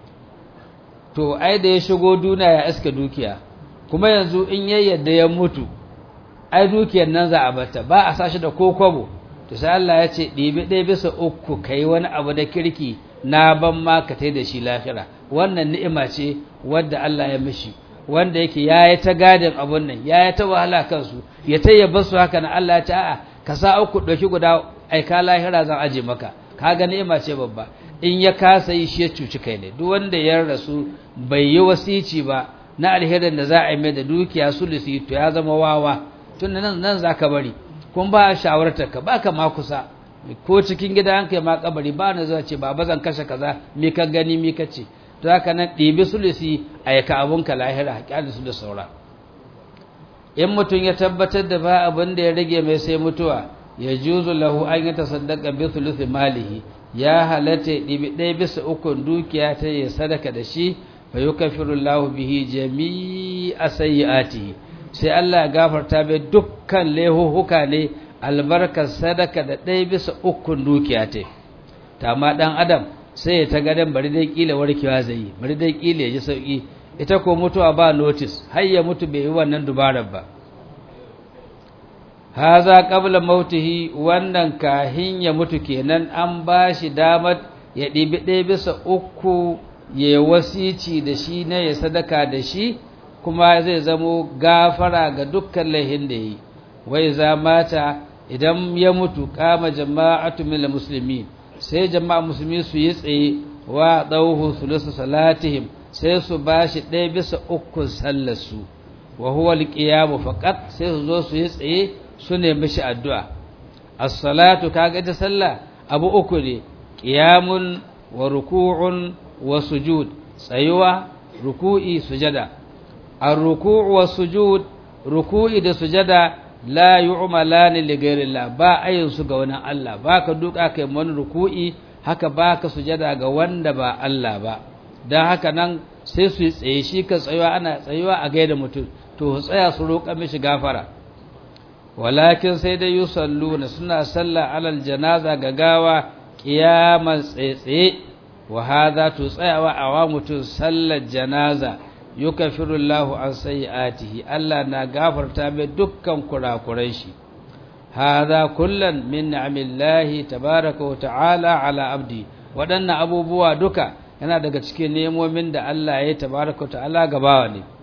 A: to ai da ya shigo duniya ya iska dukiya, kuma yanzu in ya yadda ya mutu ai dukiyar nan za a bata, ba a sashi da kokobo. to sai Allah ya ce ɗibi ɗaya bisa uku kai wani abu da kirki na ban ma ka tai da shi lahira. wannan ni'ima ce wadda Allah ya mishi, wanda yake yayi ta gadin abun nan, yayi ta wahala kansu, ya tayyaba su haka na Allah ya ce a'a ka sa uku ɗauki guda aika lahira zan aje maka. kaga ni'ima ce babba. in ya kasa yi shi ya cuci kai ne. duk wanda ya rasu bai yi wasici ba na alherin da za a yi mai da dukiya sulusi, to ya zama wawa. tun nan nan zaka bari, kun ba shawartar ka baka ma kusa, ko cikin gida an kai ma kabari ba na zuwa ce baba zan kashe kaza, me ka gani me ka ce. to haka nan ɗibi sulusi aika abun ka lahira, haƙƙi su da saura. in mutum ya tabbatar da ba abin da ya rage mai sai mutuwa, ya juzu lahu an yatasaddaqa bi thuluthi malihi, ya halatta ɗibi ɗaya bisa ukun dukiya ta yi sadaka da shi, fa yukaffiru Allahu bihi jami'a sayyi'atihi, sai Allah ya gafarta bai dukkan laihuhuka ne albarkar sadaka da ɗaya bisa ukun dukiya ta. ta ma ɗan adam sai ya ta gadan bari dai kila warkewa zai yi, bari dai kila ya ji sauki. ita ko mutuwa ba notice, har ya mutu bai yi wannan dubarar ba. haza qabla mautihi, wannan kahin ya mutu kenan an bashi damar ya ɗibi ɗaya bisa uku ya wasici da shi ne, ya sadaka da shi, kuma zai zamo gafara ga dukkan laihin da yi. wai za mata idan ya mutu kama jama'atu min muslimin, sai jama'a musulmi su yi tsaye wa dauhu sulusu salatihim, sai su bashi ɗaya bisa uku sallar su, wa huwa al-qiyam faqat, sai su zo su yi tsaye su ne mishi addu'a. as-salatu kaga ita sallah abu uku ne, qiyamun wa ruku'un wa sujud, tsayuwa, ruku'i, sujada. ar-ruku'u wa sujud, ruku'i da sujada la yu'malani li ghayrillah, ba ayin su ga wani Allah, baka duka kai wani ruku'i, haka baka sujada ga wanda ba Allah ba. dan haka nan sai su tsaye, shi ka tsayuwa ana tsayuwa a gaida mutum, to tsaya su roƙa mishi gafara. walakin sai dai yusalluna, suna salla alal janaza ga gawa qiyaman tsaye, wa hadha to tsayawa awa mutum sallar janaza yukaffiru Allahu an sayyi'atihi, Allah na gafarta mai dukkan kurakuran shi. hadha kullan min ni'amillahi tabaaraka wa ta'ala ala abdi, wadannan abubuwa duka yana daga cikin nemomin da Allah ya tabaaraka wa ta'ala gabawa ne.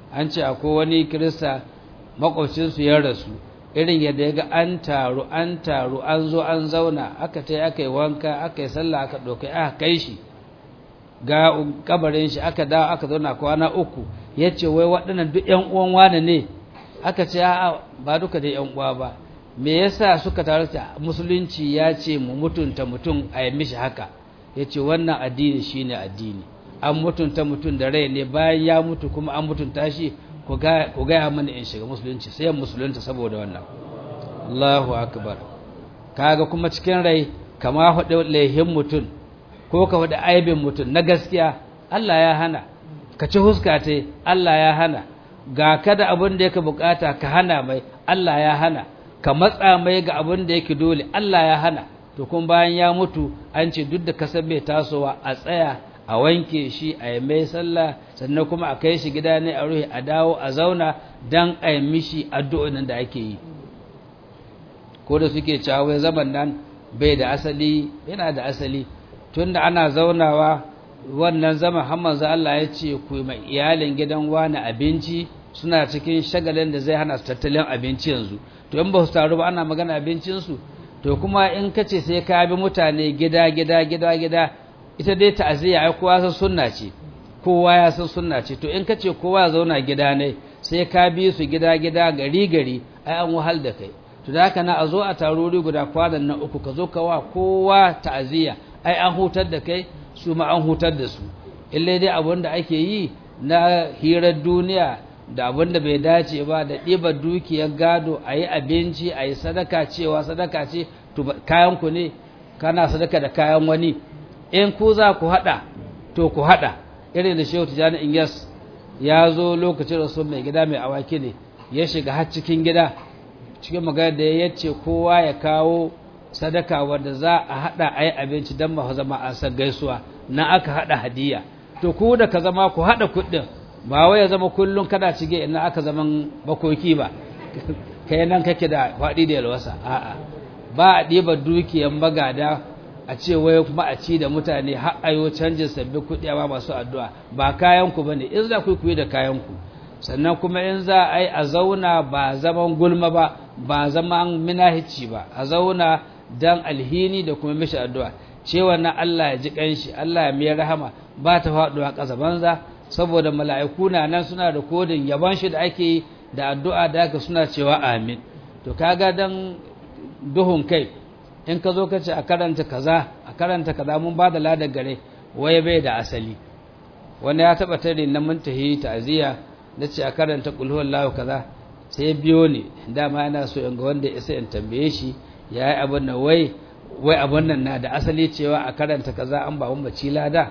A: an ce akwai wani kirista makwabcinsu ya rasu irin yadda ya ga an taru an taru an zo an zauna aka ta aka yi wanka aka yi sallah aka ɗaukai aka kai shi ga kabarin shi aka dawo aka zauna kwana uku ya ce wai waɗannan duk ƴan uwan wane ne aka ce a'a ba duka da ƴan uwa ba me yasa suka taru ta musulunci ya ce mu mutunta mutum a yi mishi haka ya ce wannan addini shine addini an mutunta mutum da rai ne bayan ya mutu kuma an mutunta shi ku gaya mana in shiga musulunci sai musulunta saboda wannan Allahu akbar kaga kuma cikin rai kama hudu laihin mutum ko ka hudu aibin mutum na gaskiya Allah ya hana ka ci huska ta Allah ya hana ga kada abin da yake bukata ka hana mai Allah ya hana ka matsa mai ga abin da yake dole Allah ya hana to kun bayan ya mutu an ce duk da kasar bai tasowa a tsaya a wanke shi a yi mai sallah sannan kuma a kai shi gida ne a ruhi a dawo a zauna don a yi mishi addu'o'in da ake yi ko da suke cewa zaman nan bai da asali yana da asali tunda ana zaunawa wannan zaman hamman za Allah ya ce ku mai iyalin gidan wani abinci suna cikin shagalin da zai hana su tattalin abinci yanzu to in ba su taru ba ana magana abincinsu to kuma in ka ce sai ka bi mutane gida gida gida gida ita dai ta'aziyya ai kowa san sunna ce kowa ya san sunna ce to in ka ce kowa ya zauna gida ne sai ka bi su gida gida gari gari ai an wahal da kai to da haka na a zo a taruri guda kwanan nan uku ka zo ka wa kowa ta'aziyya ai an hutar da kai su ma an hutar da su ille dai abin da ake yi na hirar duniya da abin da bai dace ba da ɗiba dukiyar gado a yi abinci a yi sadaka cewa sadaka ce to kayan ku ne kana sadaka da kayan wani in ku za ku haɗa to ku haɗa irin da shehu tijjani inyas ya zo lokacin rasul mai gida mai awaki ne ya shiga har cikin gida cikin magana da ya ce kowa ya kawo sadaka wanda za a haɗa a yi abinci don ma zama an san gaisuwa na aka haɗa hadiya to ku da ka zama ku haɗa kuɗin ba wai ya zama kullum kada cige ina aka zaman bakoki ba kai nan kake da faɗi da yalwasa a'a ba a ɗiba dukiyar magada a ce wai kuma a ci da mutane har ayo canjin sabbin kuɗi ba masu addu'a ba kayan ku bane in za ku yi da kayan ku sannan kuma in za a yi a zauna ba zaman gulma ba ba zaman minahici ba a zauna dan alhini da kuma mishi addu'a cewa na Allah ya ji kanshi Allah ya mai rahama ba ta faɗuwa ƙasa banza saboda mala'iku na nan suna da kodin yaban shi da ake yi da addu'a da aka suna cewa amin to kaga dan duhun kai in ka zo ka ce a karanta kaza a karanta kaza mun ba da ladar gare waye bai da asali wanda ya taba tare na muntahi ta'ziya nace a karanta qul huwallahu kaza sai biyo ne dama yana so in ga wanda isa in tambaye shi yayi abun nan wai wai abun nan na da asali cewa a karanta kaza an ba mun baci lada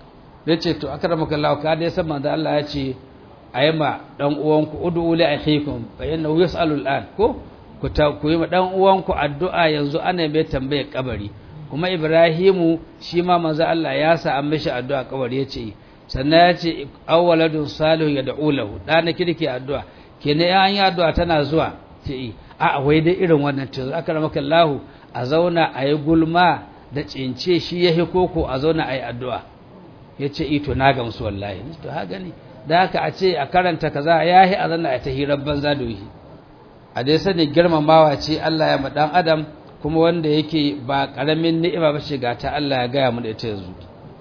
A: nace to akramaka Allah ka dai san manzo Allah ya ce ayma dan uwanku ud'u li akhikum fa innahu yus'alu al'an ko ku ta ku yi ma dan uwanku addu'a yanzu ana mai tambayar kabari kuma Ibrahimu shi ma manzo Allah ya sa an mishi addu'a kabari yace sannan yace awwaladun salihu yad'u lahu dana kirki addu'a kenan an yi addu'a tana zuwa ce a wai dai irin wannan to akramaka Allah a zauna ayi gulma da cince shi yahi koko a zauna ayi addu'a yace ito na gamsu wallahi to ha gani da haka a ce a karanta kaza yahi a zanna a tahirar banza da yi a dai sani girmamawa ce Allah ya ma dan adam kuma wanda yake ba karamin ni'ima ba shiga ta Allah ya gaya mu da ita yanzu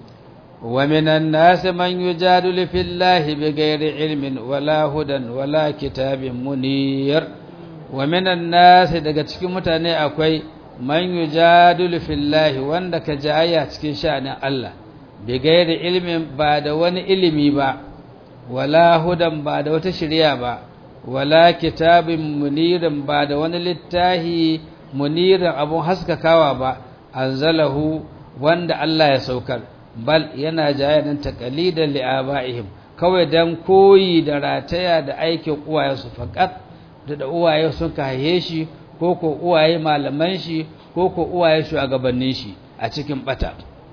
A: wa minan nas man yujadilu fillahi bighairi ilmin wala hudan wala kitabin munir wa minan nas daga cikin mutane akwai man yujadilu fillahi wanda ka jayya cikin sha'anin Allah bighairi ilmin ba da wani ilimi ba wala hudan ba da wata shari'a ba wala kitabin munirin ba da wani littahi munirin abun haskakawa ba anzalahu wanda Allah ya saukar bal yana jayanin taqalidan li'abaihim kawai dan koyi da rataya da aikin uwaye su fakat da da uwaye sun kahaye shi ko ko uwaye malaman shi ko ko uwaye shugabannin shi a cikin bata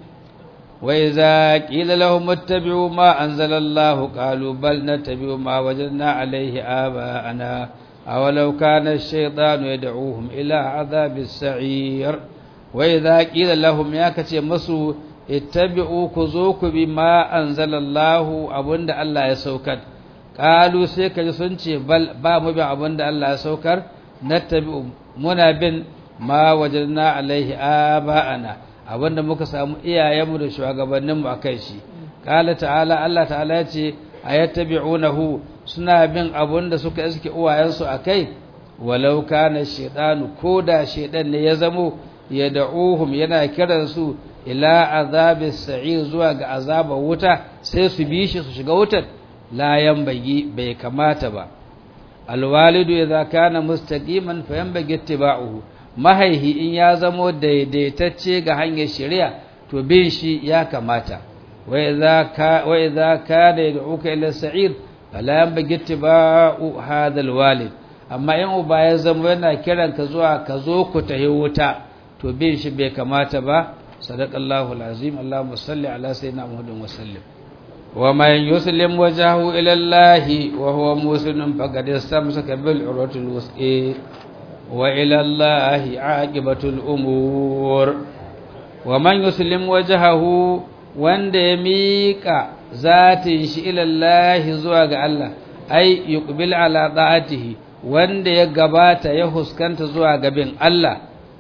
A: wa idza qila lahum ittabi'u ma anzalallahu qalu bal nattabi'u ma wajadna alayhi aba'ana awalau kana ash-shaytanu yad'uhum ila 'adhabis sa'ir wa idza qila lahum ya kace masu ittabi'u ku zo ku bi ma anzalallahu abunda Allah ya saukar qalu sai kaji sun ce bal ba mu bin abinda Allah ya saukar nattabi muna bin ma wajadna alaihi aba'ana abinda muka samu iyayenmu da shugabanninmu akai shi qala ta'ala Allah ta'ala ya ce ayattabi'unahu suna bin abinda suka iske uwayensu akai walau kana shaytanu koda shaydan ne ya zamo yad'uhum yana kiransu ila azabis sa'ir zuwa ga azabar wuta sai su bi shi su shiga wutar la yanbaghi bai kamata ba alwalidu idza kana mustaqiman fa yanbaghi ittiba'uhu mahaihi in ya zamo daidaitacce ga hanyar shari'a to bin shi ya kamata wa idza ka wa idza kana yad'uka ila sa'ir fala yanbaghi ittiba'u hadha alwalid amma in uba ya zamo yana kiranka zuwa ka zo ku tahi wuta to bin shi bai kamata ba sadaqallahu alazim allahumma salli ala sayyidina muhammadin wa sallim wa man yuslim wajhahu ila allahi wa huwa muslimun faqad istamsaka bil urwatil wusqa wa ila allahi aqibatul umur wa man yuslim wajhahu wanda ya mika zatin shi ila allahi zuwa ga Allah ai yuqbil ala da'atihi wanda ya gabata ya huskanta zuwa gabin Allah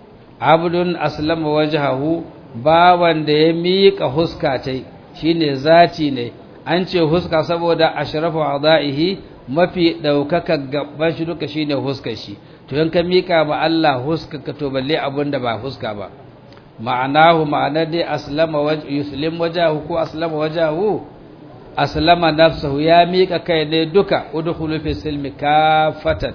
A: abdun aslama wajhahu bawan da ya miƙa huska tai shine zati ne an ce huska saboda ashrafu adaihi mafi daukaka gaban shi duka shine huskar shi to in ka miƙa ma Allah huska ka to balle abunda ba huska ba ma'anahu ma'ana dai aslama wajhu yuslim wajhahu ko aslama wajhahu aslama nafsuhu ya miƙa kai ne duka udkhulu fi silmi kafatan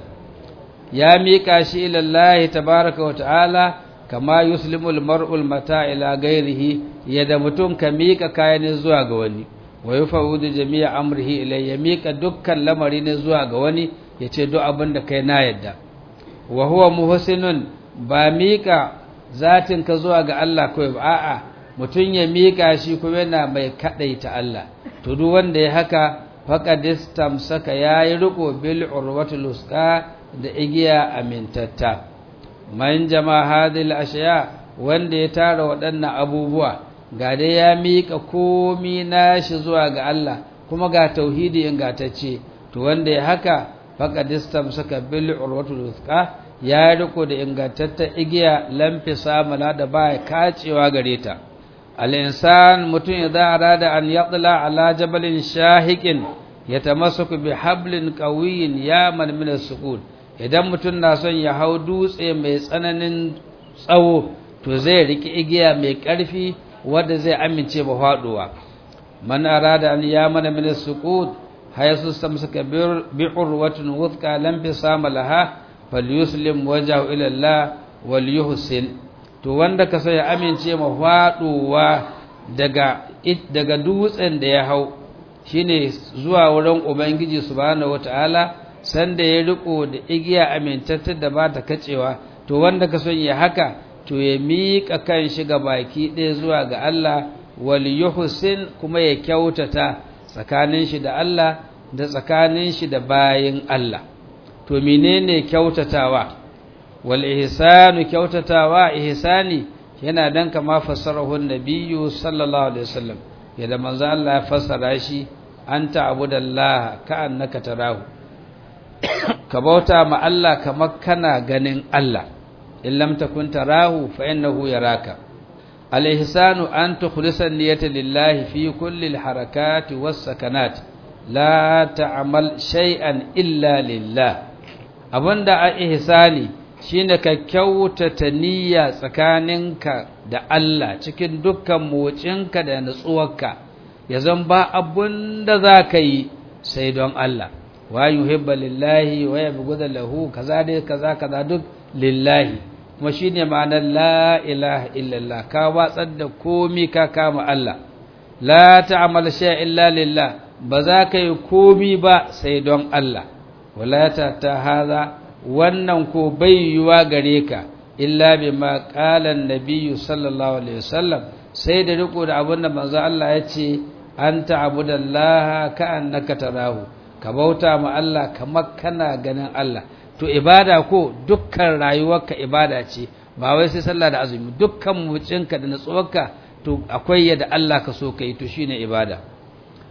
A: ya miƙa shi ila Allah tabaaraka wa ta'ala kama yuslimul mar'ul mata ila ghairihi yada mutum ka mika kayan zuwa ga wani wa yafawudu jami'a amrihi ilayya mika dukkan lamari ne zuwa ga wani yace duk abin da kai na yadda wa huwa muhsinun ba mika zatin ka zuwa ga Allah kai ba a'a mutun ya mika shi kuma yana mai kadaita Allah to duk wanda ya haka faqad istamsaka yayi riko bil urwatul usqa da igiya amintatta man jama hadil ashiya wanda ya tara waɗannan abubuwa ga dai ya mika komi nashi zuwa ga Allah kuma ga tauhidi ingantacce to wanda ya haka faqad istamsaka bil urwatul wuthqa ya riko da ingantatta igiya lamfi samala da baya kacewa gare ta al insan mutun idan arada an yatla ala jabalin shahiqin yatamassaku bi hablin qawiyyin yaman min as-suqud idan mutum na son ya hau dutse mai tsananin tsawo to zai riki igiya mai ƙarfi wanda zai amince ba faduwa man arada an yamana min as-suqut haythu samsaka bi urwatin wuthqa lam bisama laha falyuslim wajhahu ila Allah wal yuhsin to wanda ka sai amince ma faduwa daga daga dutsen da ya hau shine zuwa wurin ubangiji subhanahu wataala sanda ya riko da igiya amintattar da ba ta kacewa to wanda ka son ya haka to ya miƙa kan shi ga baki ɗaya zuwa ga Allah wal yuhsin kuma ya kyautata tsakanin shi da Allah da tsakanin shi da bayin Allah to menene kyautatawa wal ihsanu kyautatawa ihsani yana dan kama fassarahu nabiyyu sallallahu alaihi wasallam yadda manzo Allah ya fassara shi anta abudallaha ka annaka tarahu ka bauta ma Allah kamar kana ganin Allah in lam takun tarahu fa innahu yaraka al ihsanu an tukhlisa niyyata lillahi fi kulli al harakati was sakanat la ta'mal shay'an illa lillah abunda a ihsani shine ka kyautata niyya tsakaninka da Allah cikin dukkan mocinka da nutsuwarka yazan ba abunda zaka yi sai don Allah wa yuhibba lillahi wa yabghadu lahu kaza dai kaza kaza duk lillahi kuma shine ma'anar la ilaha illallah ka watsar da komi ka kama Allah la ta'mal shay'a illa lillah ba za ka yi komi ba sai don Allah wala ta ta haza wannan ko bai yiwa gare ka illa bima qala an-nabiy sallallahu alaihi wasallam sai da riko da abin da manzo Allah ya ce anta abudallaha ka annaka tarahu ka bauta ma Allah kamar kana ganin Allah to ibada ko dukkan rayuwarka ibada ce ba wai sai sallah da azumi dukkan mucinka da natsuwarka to akwai yadda Allah ka so kai to shine ibada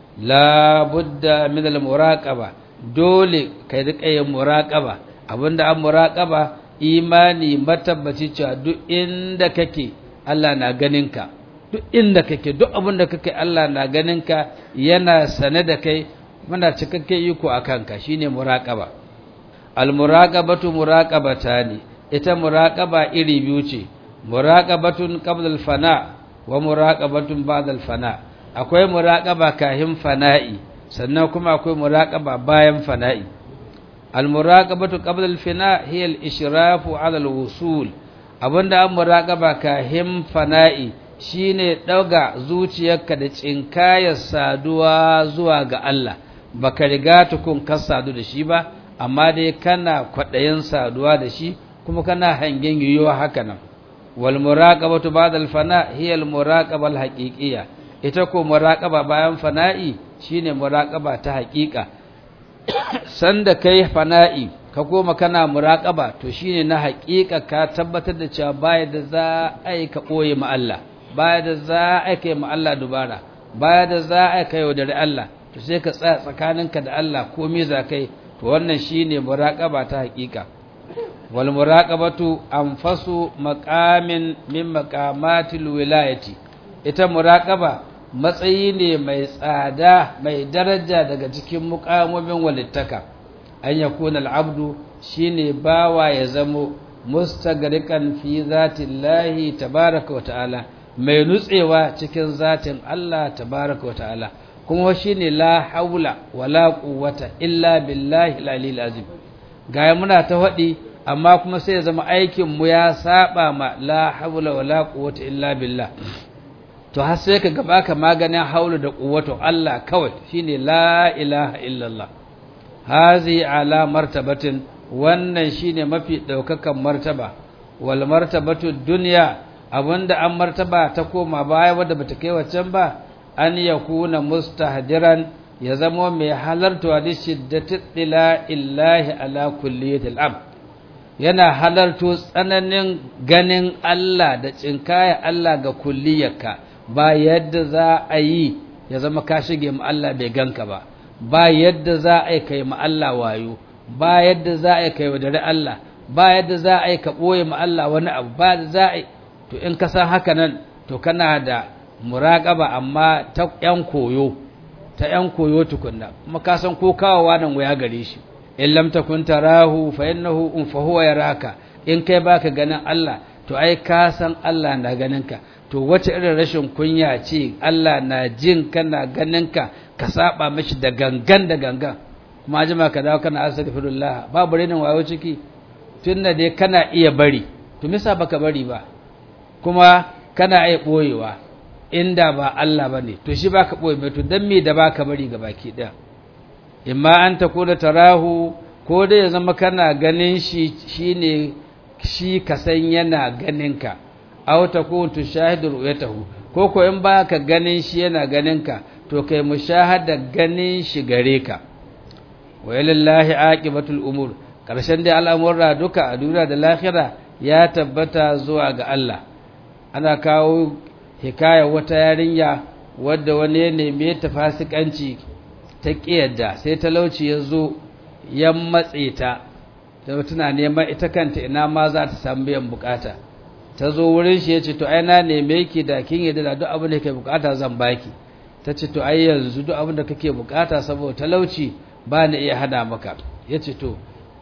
A: la budda min al muraqaba dole kai rika yin muraqaba abinda an muraqaba imani matabbaci cewa duk inda kake Allah na ganinka duk inda kake duk abinda kake Allah na ganinka yana sane da kai muna cikakken iko akan ka shine muraqaba al muraqabatu muraqabatani ita muraqaba iri biyu ce muraqabatun qabla al fana wa muraqabatun ba'da al fana akwai muraqaba kahin fana'i sannan kuma akwai muraqaba bayan fana'i al-muraqabatu qabla al-fina hiya al-ishrafu 'ala al-wusul abinda an muraqaba kahin fana'i shine dauga zuciyarka da cinkayar saduwa zuwa ga Allah baka riga tukun ka sadu da shi ba amma dai kana kwadayin saduwa da shi kuma kana hangen yiwo haka nan wal muraqabatu ba'da al-fana hiya al-muraqaba al-haqiqiyya ita ko muraqaba bayan fana'i shine muraqaba ta haƙiƙa sanda kai fana'i ka koma kana muraqaba to shine na haƙiƙa ka tabbatar da cewa baya da za a yi ka koyi ma Allah baya da za a kai ma Allah dubara baya da za a kai yaudare Allah to sai ka tsaya tsakaninka da Allah komai za kai to wannan shine muraqaba ta haƙiƙa wal muraqabatu anfasu maqamin min maqamatil wilayati ita muraqaba matsayi ne mai tsada mai daraja daga cikin muƙamomin walittaka an yakuna al-abdu shine bawa ya zamo mustagriqan fi zatillahi tabaaraka wa ta'ala mai nutsewa cikin zatin Allah tabaaraka wa ta'ala kuma shine la haula wala quwwata illa billahi al-aliyyil azim ga muna ta wadi amma kuma sai ya zama aikin mu ya saba ma la haula wala quwwata illa billah to har sai ka gaba ka maganin haulu da quwwatu Allah kawai shine la ilaha illallah hazi ala martabatin wannan shine mafi daukakan martaba wal martabatu dunya abinda an martaba ta koma baya wanda bata kai wancan ba an yakuna mustahdiran ya zama mai halartuwa da shiddati ila illahi ala kulliyatil am yana halarto tsananin ganin Allah da cinkaya Allah ga kulliyarka ba yadda za a yi ya zama ka shige mu Allah bai ganka ba ba yadda za a yi kai mu Allah wayo ba yadda za a yi kai wadare Allah ba yadda za a yi ka boye mu Allah wani abu ba da za a yi to in ka san haka nan to kana da muraqaba amma ta yan koyo ta yan koyo tukunna kuma ka san ko kawawa nan waya gare shi in lam takun tarahu fa innahu in fa huwa yaraka in kai baka ganin Allah to ai ka san Allah na ganin ka to wace irin rashin kunya ce Allah na jin kana ganin ka ka saba mishi da gangan da gangan kuma jima ka dawo kana astaghfirullah babu renin wayo ciki tunda dai kana iya bari to me yasa baka bari ba kuma kana iya boyewa inda ba Allah bane to shi baka boye mai to dan me da baka bari gabaki daya imma an takuna tarahu ko dai ya zama kana ganin shi shine shi ka san yana ganin ka aw takun tushahidu ru'yatahu ko ko in baka ganin shi yana ganin ka to kai mushahada ganin shi gare ka wa lillahi aqibatul umur karshen dai al'amura duka a duniya da lahira ya tabbata zuwa ga Allah ana kawo hikaya wata yarinya wadda wani ne mai tafasikanci ta kiyarda sai talauci yazo ya matse ta ta tana neman ita kanta ina ma za ta samu biyan bukata ta zo wurin shi yace to ai na neme ki da kin yadda da duk abin da kake bukata zan baki tace to ai yanzu duk abin da kake bukata saboda talauci ba ni iya hada maka yace to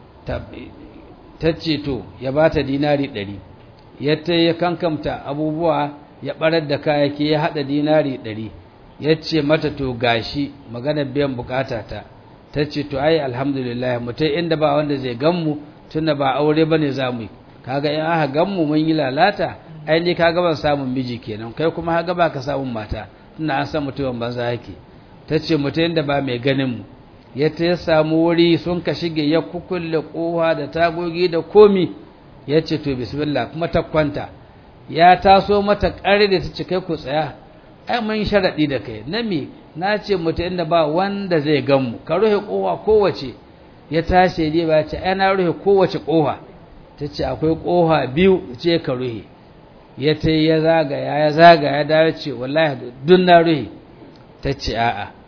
A: tace to ya bata dinari ɗari yatta ya kankamta abubuwa ya barar da kayaki ya hada dinari ɗari yace mata to gashi magana biyan bukata ta tace to ai alhamdulillah mutai inda ba wanda zai ganmu tunda ba aure bane zamu kaga in aka ganmu mun yi lalata ai ne kaga ban samu miji kenan kai kuma kaga ba ka samu mata tunda an san mutuwan banza yake tace mutai inda ba mai ganin mu yace ya samu wuri sun ka shige ya kukulle kowa da tagogi da komi yace to bismillah kuma ta kwanta ya taso mata kare da tace kai ku tsaya ai mun sharadi da kai nami nace mutai inda ba wanda zai ganmu ka ruhe kowa kowace ya tashi dai ba ce ai na ruhe kowace kowa tace akwai koha biyu ce ka ruhe ya tai ya zaga ya zaga ya dawo ce wallahi dun na ruhe tace a'a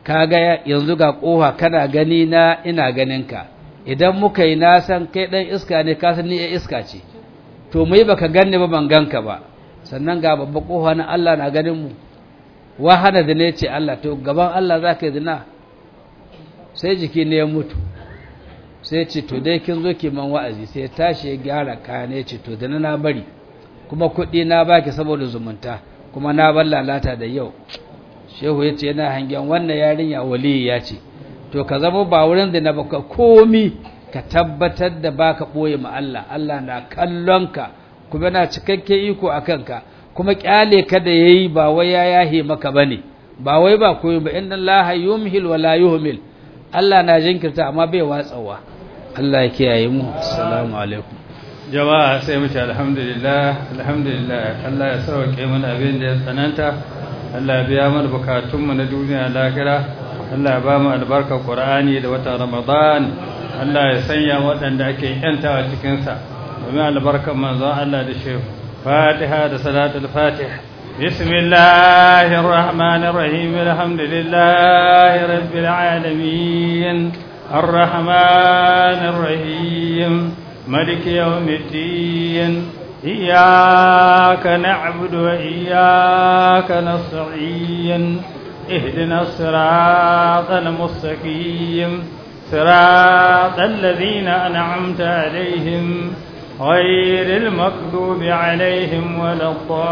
A: kaga yanzu ga kofa kana gani na ina ganin ka idan muka yi na san kai dan iska ne ka san ni iska ce to mai baka ganni ba ban ganka ba sannan ga babba kofa na Allah na ganin mu wahana da ne ce Allah to gaban Allah zaka yi zina sai jiki ne ya mutu sai ce to dai kin zo ki man wa'azi sai tashi ya gyara kaya ne ce to da na bari kuma kuɗi na baki saboda zumunta kuma na bar lalata da yau shehu yace yana hangen wannan yarinya waliyi ya ce to ka zama ba wurin da na baka komi ka tabbatar da baka boye ma Allah Allah na kallonka kuma na cikakke iko akan ka kuma kyale ka da yayi ba wai ya yahe maka bane ba wai ba koyi ba inna Allah yumhil wala yuhmil Allah na jinkirta amma bai watsawa Allah ya kiyaye mu assalamu alaikum
B: jama'a sai mu ce alhamdulillah alhamdulillah Allah ya sauke mana abin da ya tsananta Allah ya biya mana bukatun mu na duniya lahira Allah ya ba mu albarkar Qur'ani da watan Ramadan Allah ya sanya waɗanda ake yantawa cikin sa domin albarkar manzon Allah da shehu Fatiha da salatul Fatih بسم الله الرحمن الرحيم الحمد لله رب العالمين الرحمن الرحيم مالك يوم الدين إياك نعبد وإياك نستعين اهدنا الصراط المستقيم صراط الذين أنعمت عليهم غير المغضوب عليهم ولا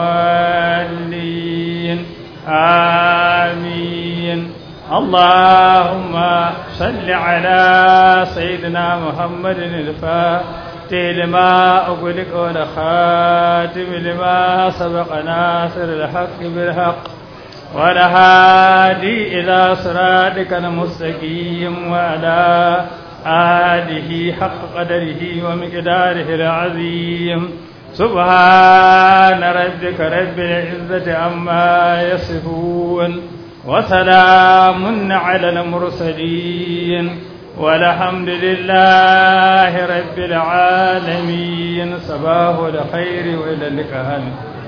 B: الضالين آمين اللهم صل على سيدنا محمد الفاتح لما أغلق والخاتم لما سبق ناصر الحق بالحق والهادي إلى صراطك المستقيم وعلى آله حق قدره ومقداره العظيم سبحان ربك رب العزة عما يصفون وسلام على المرسلين والحمد لله رب العالمين صباح الخير وإلى اللقاء.